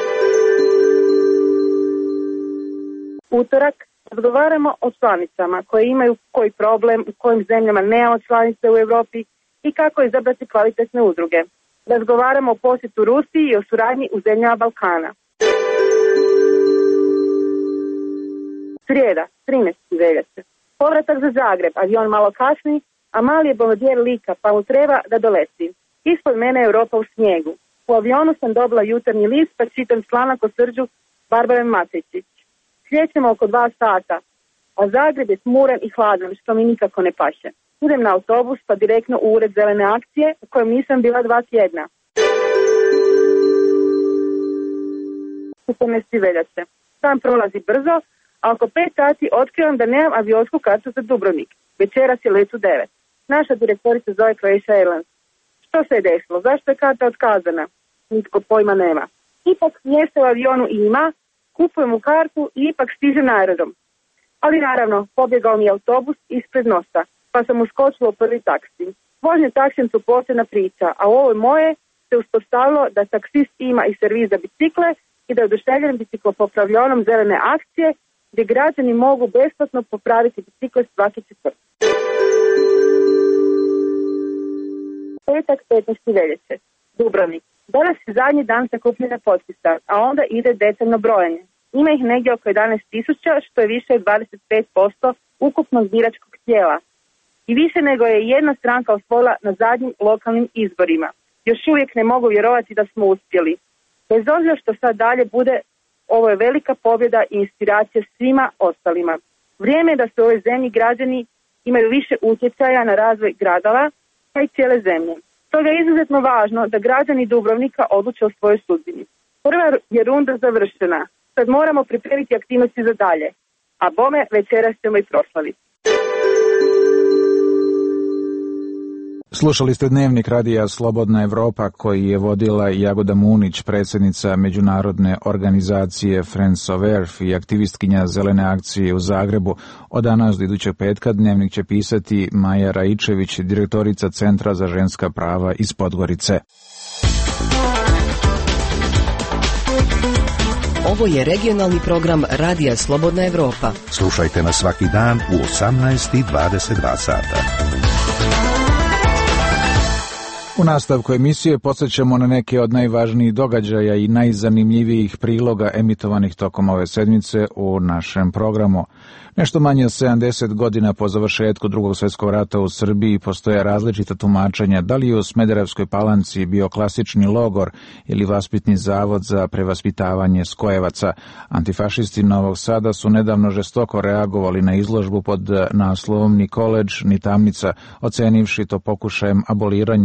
Utorak razgovaramo o članicama koje imaju koji problem, u kojim zemljama nemamo članice u Europi i kako izabrati kvalitetne udruge. Razgovaramo o posjetu Rusiji i o suradnji u zemljama Balkana. Srijeda, 13. veljače. Povratak za Zagreb, avion malo kasni, a mali je bombardier Lika, pa mu treba da doleti. Ispod mene je Europa u snijegu. U avionu sam dobila jutarnji list, pa čitam članak o Srđu Barbare Matejić. Slijećemo oko 2 sata, a Zagreb je smuran i hladan, što mi nikako ne paše. Idem na autobus, pa direktno u ured zelene akcije, u kojem nisam bila 2 tjedna. 14. veljače. Sam prolazi brzo, a oko 5 sati otkrivam da nemam avionsku kartu za Dubrovnik. Večeras je let u 9. Naša direktorica zove Croatia Airlines. Što se je desilo? Zašto je karta otkazana? Nitko pojma nema. Ipak mjesto u avionu ima, kupujem u kartu i ipak stižem na aerodrom. Ali naravno, pobjegao mi je autobus ispred nosa, pa sam uskočila u prvi taksi. Vožnje taksijem su posebna priča, a u ovoj moje se uspostavilo da taksist ima i servis za bicikle i da je oduševljen biciklopopravljonom zelene akcije, gdje građani mogu besplatno popraviti bicikle svaki četvrt. Petak, 15. veljače. Dubrovnik. Danas je zadnji dan sakupljanja potpisa, a onda ide detaljno brojanje. Ima ih negdje oko 11.000, što je više od 25% ukupnog biračkog tijela. I više nego je jedna stranka osvojila na zadnjim lokalnim izborima. Još uvijek ne mogu vjerovati da smo uspjeli. Bez obzira što sad dalje bude, ovo je velika pobjeda i inspiracija svima ostalima. Vrijeme je da se u ovoj zemlji građani imaju više utjecaja na razvoj gradova, pa i cijele zemlje. Stoga je izuzetno važno da građani Dubrovnika odluče o svojoj sudbini. Prva je runda završena. Sad moramo pripremiti aktivnosti za dalje. A bome, večeras ćemo i proslaviti. Slušali ste dnevnik radija Slobodna Evropa koji je vodila Jagoda Munić, predsjednica međunarodne organizacije Friends of Earth i aktivistkinja Zelene akcije u Zagrebu. Od danas do idućeg petka dnevnik će pisati Maja Raičević, direktorica Centra za ženska prava iz Podgorice. Ovo je regionalni program Radija Slobodna Evropa. Slušajte nas svaki dan u 18:22 sata. U nastavku emisije podsjećamo na neke od najvažnijih događaja i najzanimljivijih priloga emitovanih tokom ove sedmice u našem programu. Nešto manje od 70 godina po završetku Drugog svjetskog rata u Srbiji postoje različita tumačenja da li je u Smederevskoj Palanci bio klasični logor ili vaspitni zavod za prevaspitavanje skojevaca. Antifašisti Novog Sada su nedavno žestoko reagovali na izložbu pod naslovom Ni koledž, ni tamnica, ocenivši to pokušajem aboliranja kvislinškog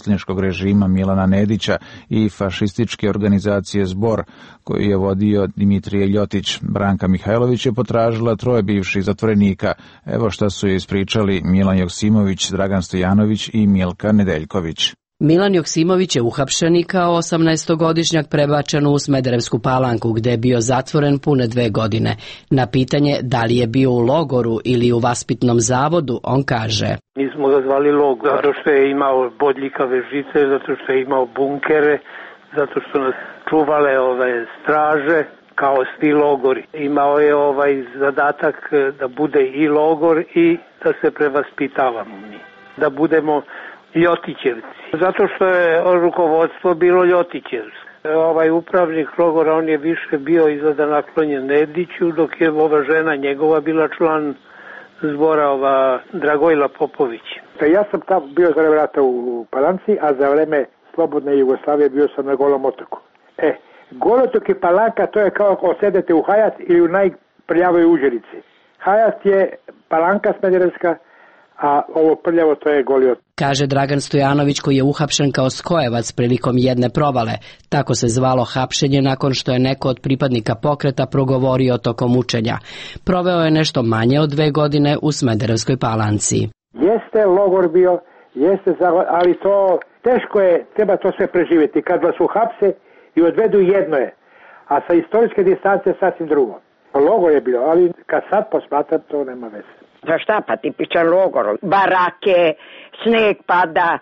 predsjedničkog režima Milana Nedića i fašističke organizacije Zbor, koju je vodio Dimitrije Ljotić. Branka Mihajlović je potražila 3 bivših zatvorenika. Evo šta su je ispričali Milan Joksimović, Dragan Stojanović i Milka Nedeljković. Milan Joksimović je uhapšen i kao 18-godišnjak prebačen u Smederevsku Palanku, gde je bio zatvoren pune 2 godine. Na pitanje da li je bio u logoru ili u vaspitnom zavodu, on kaže: Mi smo ga zvali logor, zato što je imao bodljikave žice, zato što je imao bunkere, zato što nas čuvale straže, kao svi logori. Imao je zadatak da bude i logor i da se prevaspitavamo mi, da budemo Ljotićevci. Zato što je rukovodstvo bilo Ljotićevsko. Upravnik logora, on je više bio izgleda naklonjen Nediću, dok je ova žena njegova bila član Zbora, Dragojla Popović. Ja sam tamo bio za vreme rata u Palanci, a za vreme slobodne Jugoslavije bio sam na Golom otoku. Golotok i Palanka, to je kao ako sedete u Hajat ili u najprljavoj Uđerici. Hajat je Palanka smederevska, a ovo prljavo to je Goli otok. Kaže Dragan Stojanović, koji je uhapšen kao skojevac prilikom jedne provale. Tako se zvalo hapšenje nakon što je neko od pripadnika pokreta progovorio tokom učenja. Proveo je nešto manje od 2 godine u Smederevskoj Palanci. Jeste logor bio, ali to teško je, treba to sve preživjeti. Kad vas uhapse i odvedu, jedno je, a sa istorijske distance sasvim drugo. Logor je bio, ali kad sad posmatram, to nema veze. Za šta pa tipičan logor? Barake, sneg pada,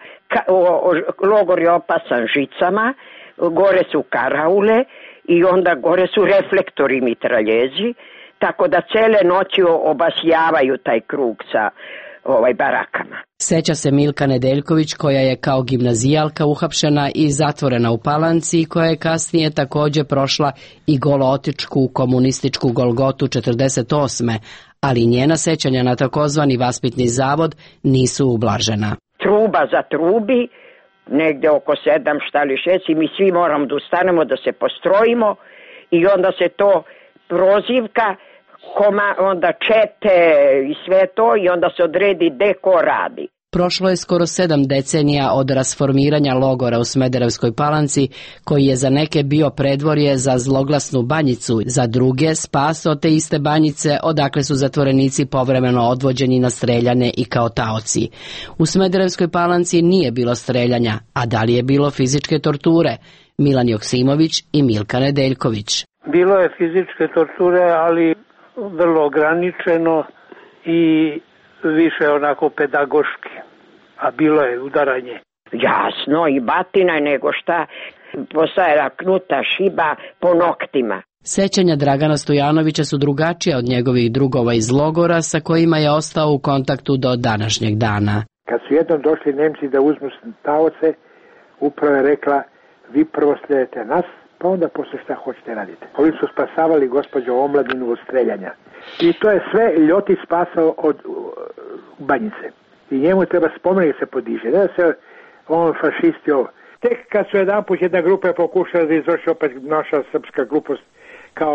logor je opasan žicama, gore su karaule i onda gore su reflektori mitraljezi, tako da cele noći obasjavaju taj krug sa barakama. Seća se Milka Nedeljković, koja je kao gimnazijalka uhapšena i zatvorena u Palanci, koja je kasnije također prošla i golootičku komunističku Golgotu 48. ali njena sećanja na takozvani vaspitni zavod nisu ublažena. Truba za trubi, negde oko 7 šta li 6 i mi svi moramo da ustanemo, da se postrojimo i onda se to prozivka, onda čete i sve to i onda se odredi gde ko radi. Prošlo je skoro 7 decenija od rasformiranja logora u Smederevskoj Palanci, koji je za neke bio predvorje za zloglasnu Banjicu, za druge spas od te iste Banjice, odakle su zatvorenici povremeno odvođeni na streljane i kao taoci. U Smederevskoj Palanci nije bilo streljanja, a da li je bilo fizičke torture? Milan Joksimović i Milka Nedeljković. Bilo je fizičke torture, ali vrlo ograničeno i više onako pedagoški, a bilo je udaranje. Jasno, i batina nego šta, postajala knuta šiba po noktima. Sećanja Dragana Stojanovića su drugačija od njegovih drugova iz logora, sa kojima je ostao u kontaktu do današnjeg dana. Kad su jednom došli Nemci da uzmu taoce, upravo je rekla: vi prvo slijedite nas, pa onda posle šta hoćete raditi. Ovi su spasavali gospođo omladinu od streljanja. I to je sve Ljotić spasao od Banjice. I njemu treba spomenik se podiže. Da se on fašistio. Tek kad su jedan put jedna grupa pokušala da izvrši opet naša srpska glupost kao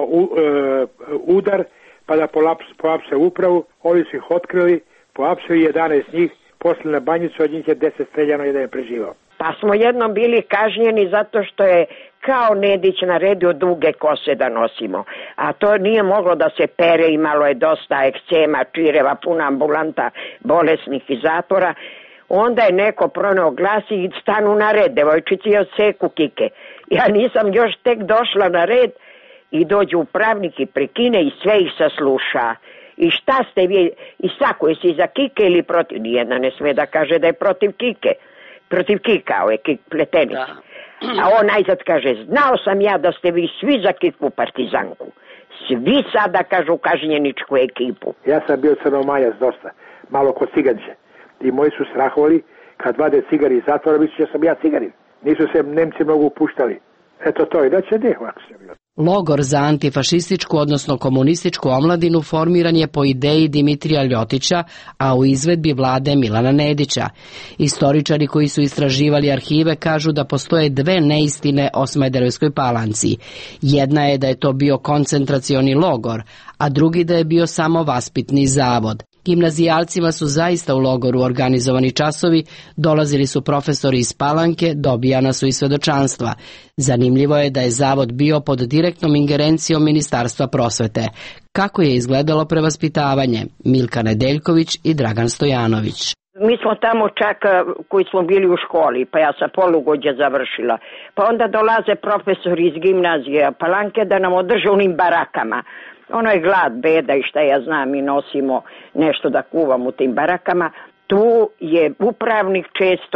udar, pa da poapse upravu, ovi su ih otkrili, poapsili 11 njih, posle na Banjicu, od njih je 10 streljano i jedan je preživao. Pa smo jednom bili kažnjeni zato što je kao Nedić naredio duge kose da nosimo. A to nije moglo da se pere, imalo je dosta ekcema, čireva, puna ambulanta bolesnih i zatvora. Onda je neko proneo glas i stanu na red, devojčici je odseku kike. Ja nisam još tek došla na red i dođu upravnik i prekine i sve ih sasluša. I šta ste vi, i svako, jesi za kike ili protiv? Nijedna ne sme da kaže da je protiv kike. Protiv kika, ove pletenice. A on najzad kaže: znao sam ja da ste vi svi za Kikvu partizanku. Svi sada, kažu, kažnjeničku ekipu. Ja sam bio crnomajac dosta, malo kod ciganče. I moji su strahovali, kad vade cigari iz zatvora, misli da sam ja cigarin. Nisu se Nemci mnogo upuštali. Eto to, i da će ne, ovako se bilo. Logor za antifašističku, odnosno komunističku omladinu formiran je po ideji Dimitrija Ljotića, a u izvedbi vlade Milana Nedića. Istoričari koji su istraživali arhive kažu da postoje 2 neistine o Smederevskoj Palanci. Jedna je da je to bio koncentracioni logor, a drugi da je bio samo vaspitni zavod. Gimnazijalcima su zaista u logoru organizovani časovi, dolazili su profesori iz Palanke, dobijana su i svedočanstva. Zanimljivo je da je zavod bio pod direktnom ingerencijom Ministarstva prosvete. Kako je izgledalo prevaspitavanje? Milka Nedeljković i Dragan Stojanović. Mi smo tamo čak koji smo bili u školi, pa ja sam polugođe završila. Pa onda dolaze profesori iz gimnazije Palanke da nam održe unim barakama. Ono je glad, beda i šta ja znam, mi nosimo nešto da kuvamo u tim barakama. Tu je upravnik često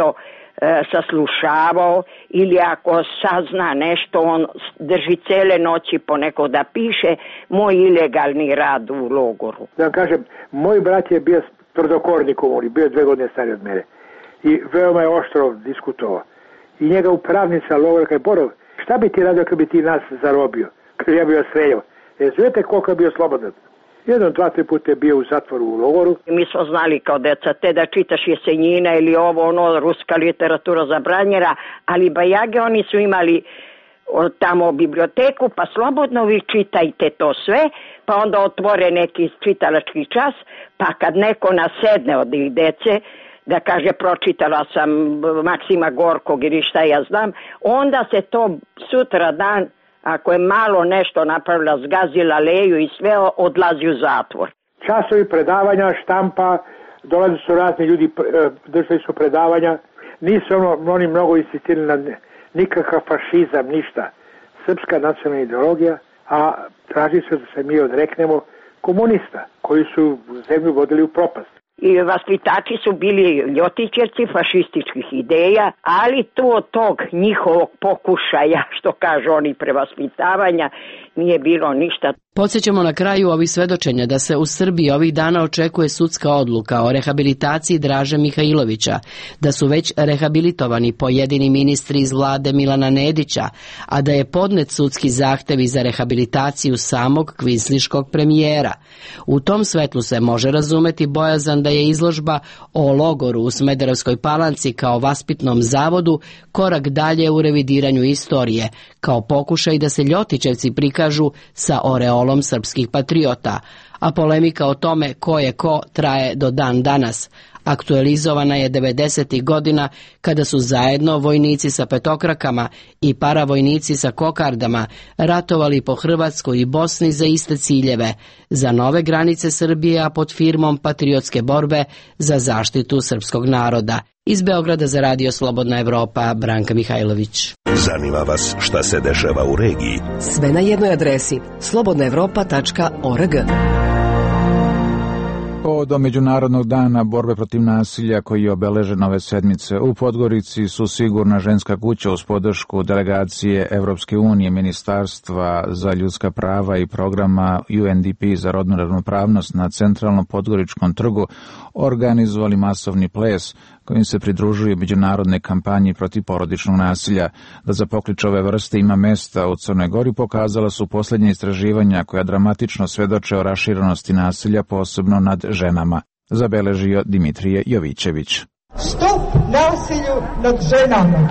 saslušavao ili ako sazna nešto, on drži cele noći poneko da piše moj ilegalni rad u logoru. Da kažem, moj brat je bio tvrdokorni komunist, bio 2 godine stariji od mene i veoma je oštro diskutovao. I njega upravnica logora kaže, Borov, šta bi ti radio kad bi ti nas zarobio? Kad ja bio streljao. Znate koliko je bio slobodan? 1, 2, 3 puta je bio u zatvoru u logoru. Mi smo znali kao deca te da čitaš Jesenjina ili ruska literatura zabranjena, ali bajage oni su imali tamo biblioteku, pa slobodno vi čitajte to sve, pa onda otvore neki čitalački čas, pa kad neko nasedne od ih dece, da kaže pročitala sam Maksima Gorkog ili šta ja znam, onda se to sutra dan, ako je malo nešto napravila, zgazila leju i sve, odlazi u zatvor. Časovi predavanja, štampa, dolazi su razni ljudi, držali su predavanja, nisu oni mnogo insistirali na nikakav fašizam, ništa. Srpska nacionalna ideologija, a traži se da se mi odreknemo komunista koji su zemlju vodili u propast. I vaspitači su bili ljotićevci fašističkih ideja, ali tu od tog njihovog pokušaja, što kažu oni, prevaspitavanja, nije bilo ništa. Podsjećamo na kraju ovih svedočenja da se u Srbiji ovih dana očekuje sudska odluka o rehabilitaciji Draže Mihajlovića, da su već rehabilitovani pojedini ministri iz vlade Milana Nedića, a da je podnet sudski zahtev za rehabilitaciju samog kvinsliškog premijera. U tom svetlu se može razumeti bojazan da je izložba o logoru u Smederevskoj Palanci kao vaspitnom zavodu korak dalje u revidiranju istorije, kao pokušaj da se ljotićevci prikažu sa oreolom srpskih patriota, a polemika o tome ko je ko traje do dan danas. Aktualizovana je 90. godina kada su zajedno vojnici sa petokrakama i paravojnici sa kokardama ratovali po Hrvatskoj i Bosni za iste ciljeve, za nove granice Srbije, a pod firmom patriotske borbe za zaštitu srpskog naroda. Iz Beograda za Radio Slobodna Evropa, Branka Mihajlović. Zanima vas šta se dešava u regiji? Sve na jednoj adresi slobodnaevropa.org. Do Međunarodnog dana borbe protiv nasilja koji je obeležen ove sedmice u Podgorici su sigurna ženska kuća uz podršku delegacije Evropske unije, Ministarstva za ljudska prava i programa UNDP za rodnu ravnopravnost na centralnom Podgoričkom trgu organizovali masovni ples kojim se pridružuju međunarodne kampanji protiv porodičnog nasilja. Da za poklič ove vrste ima mesta u Crnoj Gori pokazala su posljednje istraživanja koja dramatično svedoče o raširenosti nasilja, posebno nad ženama, zabeležio Dimitrije Jovićević. Stop nasilju nad ženama!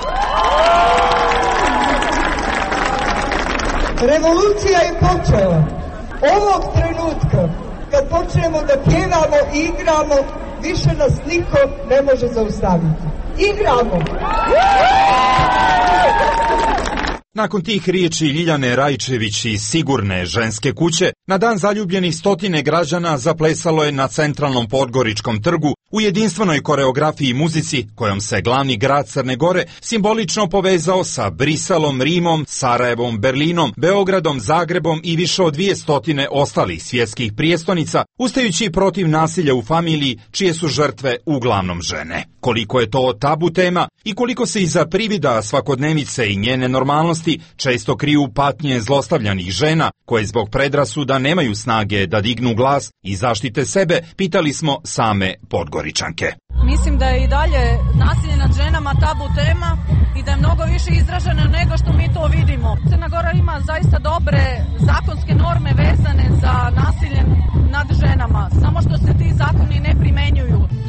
Revolucija je počela. Ovog trenutka, kad počnemo da pjevamo i igramo, više nas niko ne može zaustaviti. Igramo! Nakon tih riječi Ljiljane Rajčević iz Sigurne ženske kuće, na dan zaljubljenih stotine građana zaplesalo je na centralnom Podgoričkom trgu u jedinstvenoj koreografiji i muzici kojom se glavni grad Crne Gore simbolično povezao sa Briselom, Rimom, Sarajevom, Berlinom, Beogradom, Zagrebom i više od 200 ostalih svjetskih prijestonica, ustajući protiv nasilja u familiji, čije su žrtve uglavnom žene. Koliko je to tabu tema i koliko se iza privida svakodnevice i njene normalnosti često kriju patnje zlostavljanih žena, koje zbog predrasuda nemaju snage da dignu glas i zaštite sebe, pitali smo same Podgoričanke. Mislim da je i dalje nasilje nad ženama tabu tema i da je mnogo više izraženo nego što mi to vidimo. Crna Gora ima zaista dobre zakonske norme vezane za nasilje nad ženama, samo što se ti zakoni ne primenjuju. Ja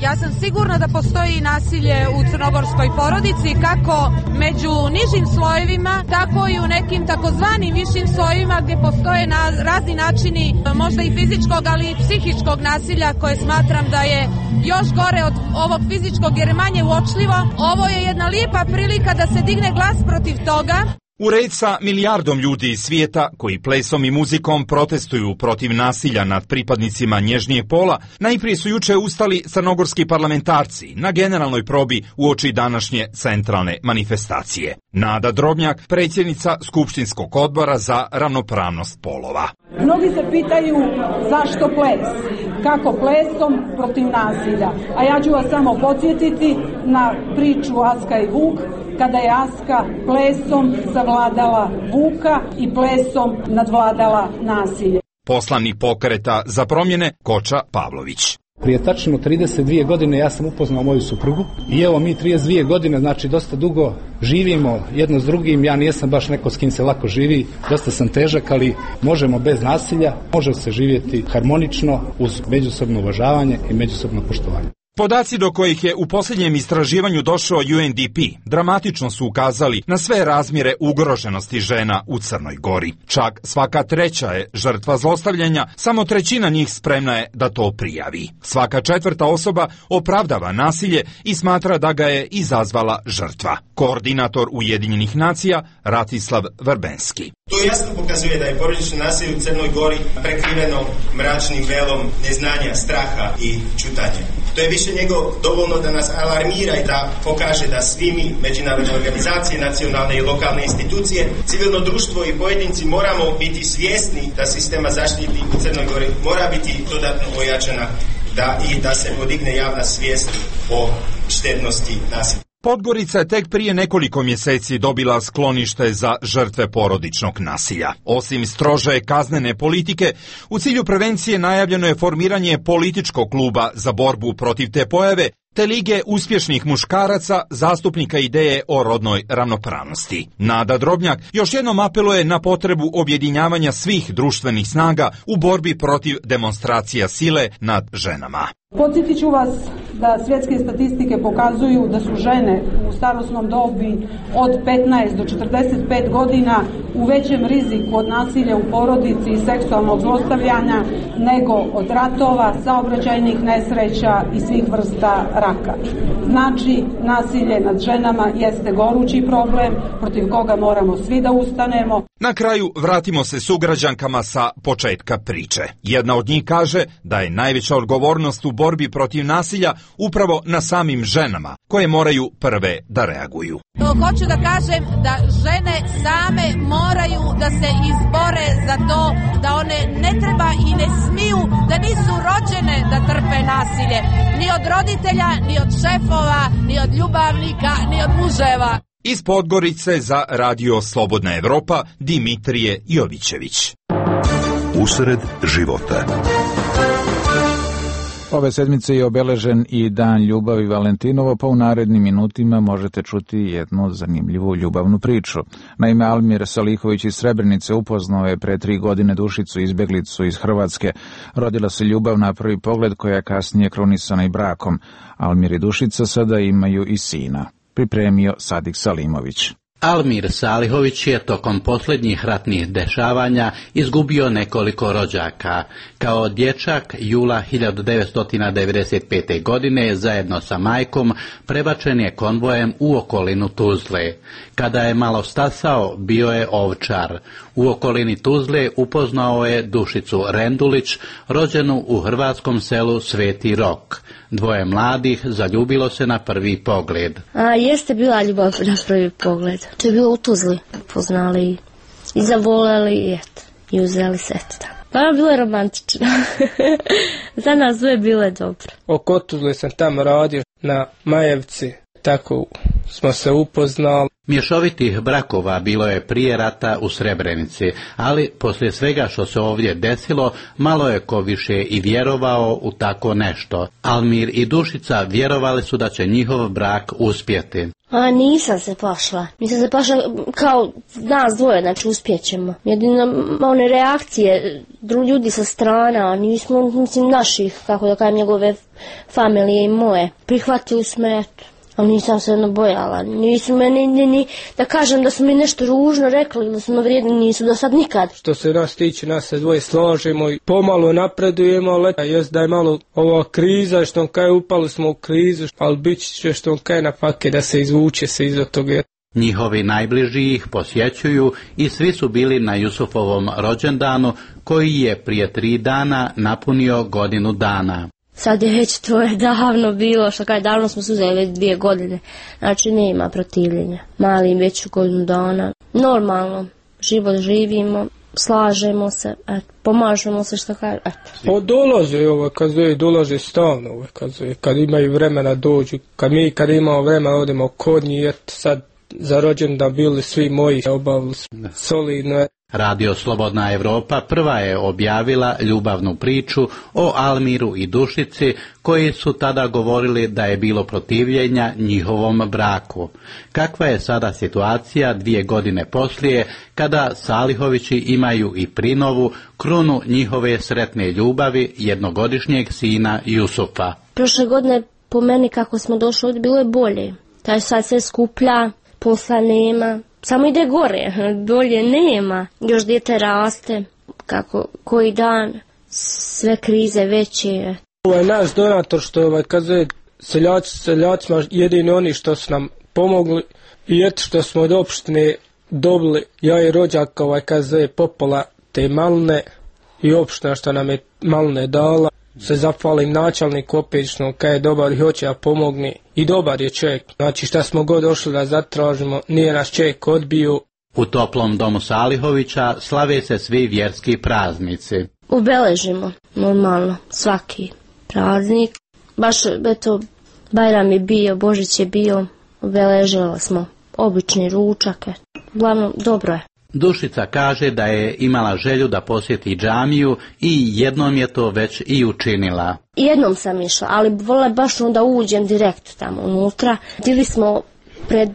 Ja sam sigurna da postoji nasilje u crnogorskoj porodici, kako među nižim slojevima, tako i u nekim takozvanim višim slojevima gdje postoje razni načini, možda i fizičkog, ali i psihičkog nasilja, koje smatram da je još gore od ovog fizičkog jer je manje uočljivo. Ovo je jedna lijepa prilika da se digne glas protiv toga. U red sa milijardom ljudi iz svijeta koji plesom i muzikom protestuju protiv nasilja nad pripadnicima nježnijeg pola, najprije su juče ustali crnogorski parlamentarci na generalnoj probi uoči današnje centralne manifestacije. Nada Drobnjak, predsjednica Skupštinskog odbora za ravnopravnost polova. Mnogi se pitaju zašto ples, kako plesom protiv nasilja. A ja ću vas samo podsjetiti na priču Aska i Vuk, kada je Aska plesom savladala Vuka i plesom nadvladala nasilje. Poslanik Pokreta za promjene Koča Pavlović. Prije tačno 32 godine ja sam upoznao moju suprugu i evo mi 32 godine, znači dosta dugo živimo jedno s drugim. Ja nisam baš neko s kim se lako živi, dosta sam težak, ali možemo bez nasilja, može se živjeti harmonično uz međusobno uvažavanje i međusobno poštovanje. Podaci do kojih je u posljednjem istraživanju došao UNDP dramatično su ukazali na sve razmjere ugroženosti žena u Crnoj Gori. Čak svaka treća je žrtva zlostavljanja, samo trećina njih spremna je da to prijavi. Svaka četvrta osoba opravdava nasilje i smatra da ga je izazvala žrtva. Koordinator Ujedinjenih nacija Ratislav Vrbenski. To jasno pokazuje da je porodično nasilje u Crnoj Gori prekriveno mračnim velom neznanja, straha i ćutanja. To je više nego dovoljno da nas alarmira i da pokaže da svi mi, međunarodne organizacije, nacionalne i lokalne institucije, civilno društvo i pojedinci moramo biti svjesni da sistema zaštiti u Crnoj Gori mora biti dodatno ojačana da se podigne javna svijest o štetnosti nasilja. Podgorica je tek prije nekoliko mjeseci dobila sklonište za žrtve porodičnog nasilja. Osim strože kaznene politike, u cilju prevencije najavljeno je formiranje političkog kluba za borbu protiv te pojave, te lige uspješnih muškaraca, zastupnika ideje o rodnoj ravnopravnosti. Nada Drobnjak još jednom apeluje na potrebu objedinjavanja svih društvenih snaga u borbi protiv demonstracija sile nad ženama. Podsjetit ću vas da svjetske statistike pokazuju da su žene u starosnom dobi od 15 do 45 godina u većem riziku od nasilja u porodici i seksualnog zlostavljanja nego od ratova, saobraćajnih nesreća i svih vrsta raka. Znači, nasilje nad ženama jeste gorući problem protiv koga moramo svi da ustanemo. Na kraju vratimo se sugrađankama sa početka priče. Jedna od njih kaže da je najveća odgovornost u borbi protiv nasilja upravo na samim ženama, koje moraju prve da reaguju. Hoću da kažem da žene same moraju da se izbore za to, da one ne treba i ne smiju, da nisu rođene da trpe nasilje. Ni od roditelja, ni od šefova, ni od ljubavnika, ni od muževa. Iz Podgorice za Radio Slobodna Evropa Dimitrije Jovićević. Usred života. Ove sedmice je obeležen i Dan ljubavi Valentinovo, pa u narednim minutima možete čuti jednu zanimljivu ljubavnu priču. Naime, Almir Salihović iz Srebrenice upoznao je pre 3 godine Dušicu, izbeglicu iz Hrvatske. Rodila se ljubav na prvi pogled koja je kasnije krunisana i brakom. Almir i Dušica sada imaju i sina. Pripremio Sadik Salimović. Almir Salihović je tokom posljednjih ratnih dešavanja izgubio nekoliko rođaka. Kao dječak jula 1995. godine zajedno sa majkom prebačen je konvojem u okolinu Tuzle. Kada je malo stasao, bio je ovčar. U okolini Tuzle upoznao je Dušicu Rendulić, rođenu u hrvatskom selu Sveti Rok. Dvoje mladih zaljubilo se na prvi pogled. Jeste bila ljubav na prvi pogled. To je bilo u Tuzli. Poznali i zavoleli i eto. I uzeli se eto. Pa bilo je romantično. Za nas dvoje bilo je dobro. Oko Tuzle sam tamo radio na Majevci. Tako smo se upoznali. Mješovitih brakova bilo je prije rata u Srebrenici, ali poslije svega što se ovdje desilo, malo je ko više i vjerovao u tako nešto. Almir i Dušica vjerovali su da će njihov brak uspjeti. A nisam se plašila kao nas dvoje, znači uspjećemo. Jedino one reakcije ljudi sa strana, nismo naših, kako da kažem, njegove familije i moje. Prihvatili smo, eto. Ali nisam se jedno bojala, nisu meni ni da kažem da su mi nešto ružno rekli, da su me vrijedni, nisu do sad nikad. Što se nas tiče, nas se dvoje slažemo i pomalo napredujemo, ali jest da je malo ova kriza, što on kaj upali smo u krizu, ali bit će što on kaj na pake da se izvuče se iz toga. Njihovi najbliži ih posjećuju i svi su bili na Jusufovom rođendanu, koji je prije 3 dana napunio godinu dana. Sad je već to je davno bilo, što kaj davno smo se uzeli već 2 godine, znači nema protivljenja. Malim već u godinu dana, normalno, život živimo, slažemo se, pomažemo se što kaj, eto. Dolaze stalno, kad imaju vremena dođu, kad imamo vremena odemo kod njih, sad za rođendan bili svi moji, obavili solidno. Radio Slobodna Evropa prva je objavila ljubavnu priču o Almiru i Dušici, koji su tada govorili da je bilo protivljenja njihovom braku. Kakva je sada situacija 2 godine poslije, kada Salihovići imaju i prinovu, krunu njihove sretne ljubavi, jednogodišnjeg sina Jusufa? Prošle godine po meni kako smo došli ovdje bilo je bolje. Taj sad se skuplja, posla nema. Samo ide gore, dolje nema. Još dijete raste, koji dan, sve krize veće. Naš donator što kaže seljacima jedini oni što su nam pomogli i eto što smo od opštine dobili, ja i rođak kaže popola te malne i opština što nam je malne dala. Se zahvalim načelniku opetično kaj je dobar i hoće da pomogne i dobar je čovjek. Znači šta smo god došli da zatražimo, nije nas čovjek odbio. U toplom domu Salihovića slave se svi vjerski praznici. Obeležimo normalno svaki praznik. Baš eto Bajram je bio, Božić je bio, obeležili smo obični ručak. Uglavnom dobro je. Dušica kaže da je imala želju da posjeti džamiju i jednom je to već i učinila. Jednom sam išla, ali vola baš da uđem direkt tamo unutra. Bili smo pred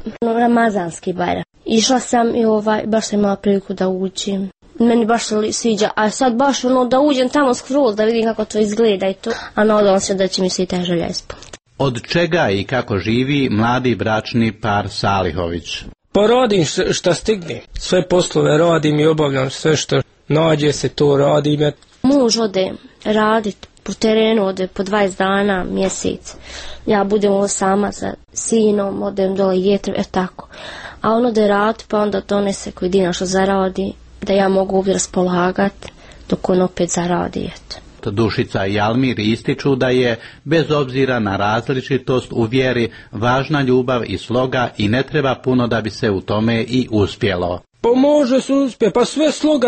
Ramazanski Bajram. Išla sam i baš sam imala priliku da uđem. Meni baš se sviđa, a sad baš da uđem tamo skroz da vidim kako to izgleda i to, a nadam se da će mi se i ta želja ispuniti. Od čega i kako živi mladi bračni par Salihović? Pa radim šta stigne, sve poslove radim i obavljam sve što nađe se, to radim. Muž ode radit po terenu, ode po 20 dana, mjesec. Ja budem ovo sama sa sinom, odem dole jetru, tako. A on ode rad, pa onda donese koji dinar što zaradi, da ja mogu ovdje raspolagati, dok on opet zaradi, eto. Dušica i Almir ističu da je, bez obzira na različitost u vjeri, važna ljubav i sloga i ne treba puno da bi se u tome i uspjelo. Pa može se uspjeti, pa sve sloga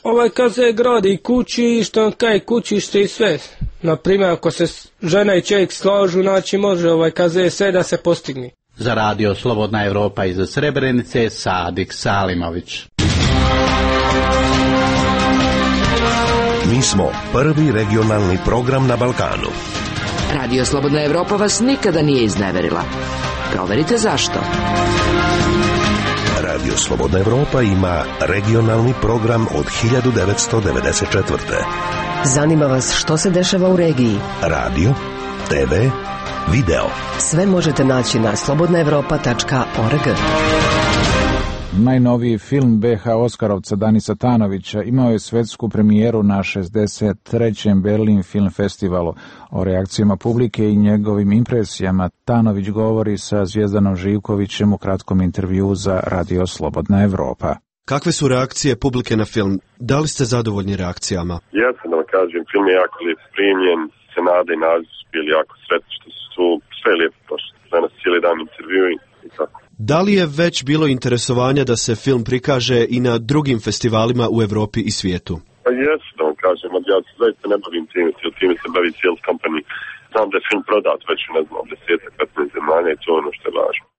kaže gradi i kući, što kaj kućište i sve. Naprimjer, ako se žena i čovjek slažu, znači može kaže sve da se postigne. Za Radio Slobodna Evropa iz Srebrenice, Sadik Salimović. Mi smo prvi regionalni program na Balkanu. Radio Slobodna Evropa vas nikada nije izneverila. Proverite zašto. Radio Slobodna Evropa ima regionalni program od 1994. Zanima vas što se dešava u regiji? Radio, TV, video. Sve možete naći na slobodnaevropa.org. Najnoviji film BH Oskarovca Danisa Tanovića imao je svjetsku premijeru na 63. Berlin Film Festivalu. O reakcijama publike i njegovim impresijama Tanović govori sa Zvjezdanom Živkovićem u kratkom intervjuu za Radio Slobodna Evropa. Kakve su reakcije publike na film? Da li ste zadovoljni reakcijama? Ja sam da vam kažem, film je jako lijep primljen, Senada i Naziv su bili jako sretni što su tu, sve je lijepo prošlo. Danas cijeli dan intervju i tako. Da li je već bilo interesovanja da se film prikaže i na drugim festivalima u Evropi i svijetu? Pa jesu, da vam kažem, ja se zaista ne bavim time se bavi sales company. Znam da je film prodat već, ne znam, 10-15 zemalja i to je ono što je važno.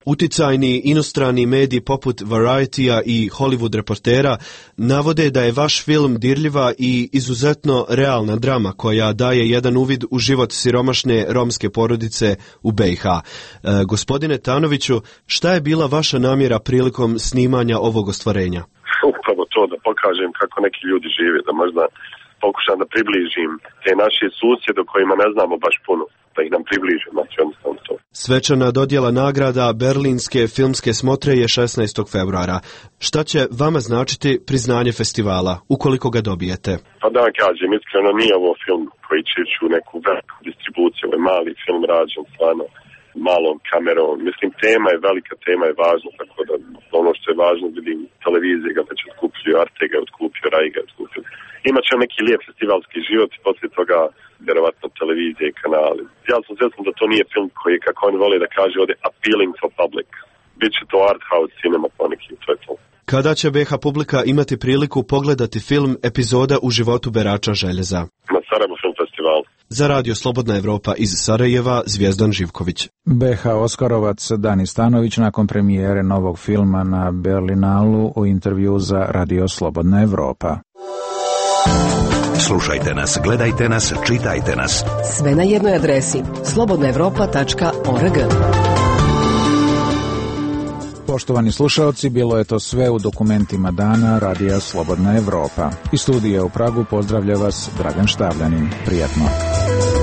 Uticajni inostrani mediji poput Variety-a i Hollywood Reportera navode da je vaš film dirljiva i izuzetno realna drama koja daje jedan uvid u život siromašne romske porodice u BiH. Gospodine Tanoviću, šta je bila vaša namjera prilikom snimanja ovog ostvarenja? Upravo to, da pokažem kako neki ljudi žive, da možda pokušam da približim te naše susjede o kojima ne znamo baš puno, da ih nam približim, znači jednostavno to. Svečana dodjela nagrada Berlinske filmske smotre je 16. februara. Šta će vama značiti priznanje festivala, ukoliko ga dobijete? Pa da kažem, iskreno nije ovo film koji će ići u neku veliku distribuciju, ovo je mali film rađen stvarno malom kamerom. Mislim, tema je velika, tema je važna, tako da ono što je važno, vidim televizije ga već otkupio, Arte ga otkupio, Rai ga otkupio. Imaće neki lijep festivalski život i poslije toga vjerovatno televizije i kanali. Ja sam svjestan da to nije film koji, kako oni vole da kaže ovdje, appealing for public. Biće to art house cinema poneki, to je to. Kada će BiH publika imati priliku pogledati film Epizoda u životu berača željeza? Na Sarajevo film festival. Za Radio Slobodna Evropa iz Sarajeva, Zvijezdan Živković. BiH Oskarovac Dani Stanović nakon premijere novog filma na Berlinalu u intervju za Radio Slobodna Evropa. Slušajte nas, gledajte nas, čitajte nas. Sve na jednoj adresi slobodnaevropa.org. Poštovani slušalci, bilo je to sve u dokumentima dana Radija Slobodna Evropa. Iz studija u Pragu pozdravlja vas Dragan Štavljanin. Prijatno.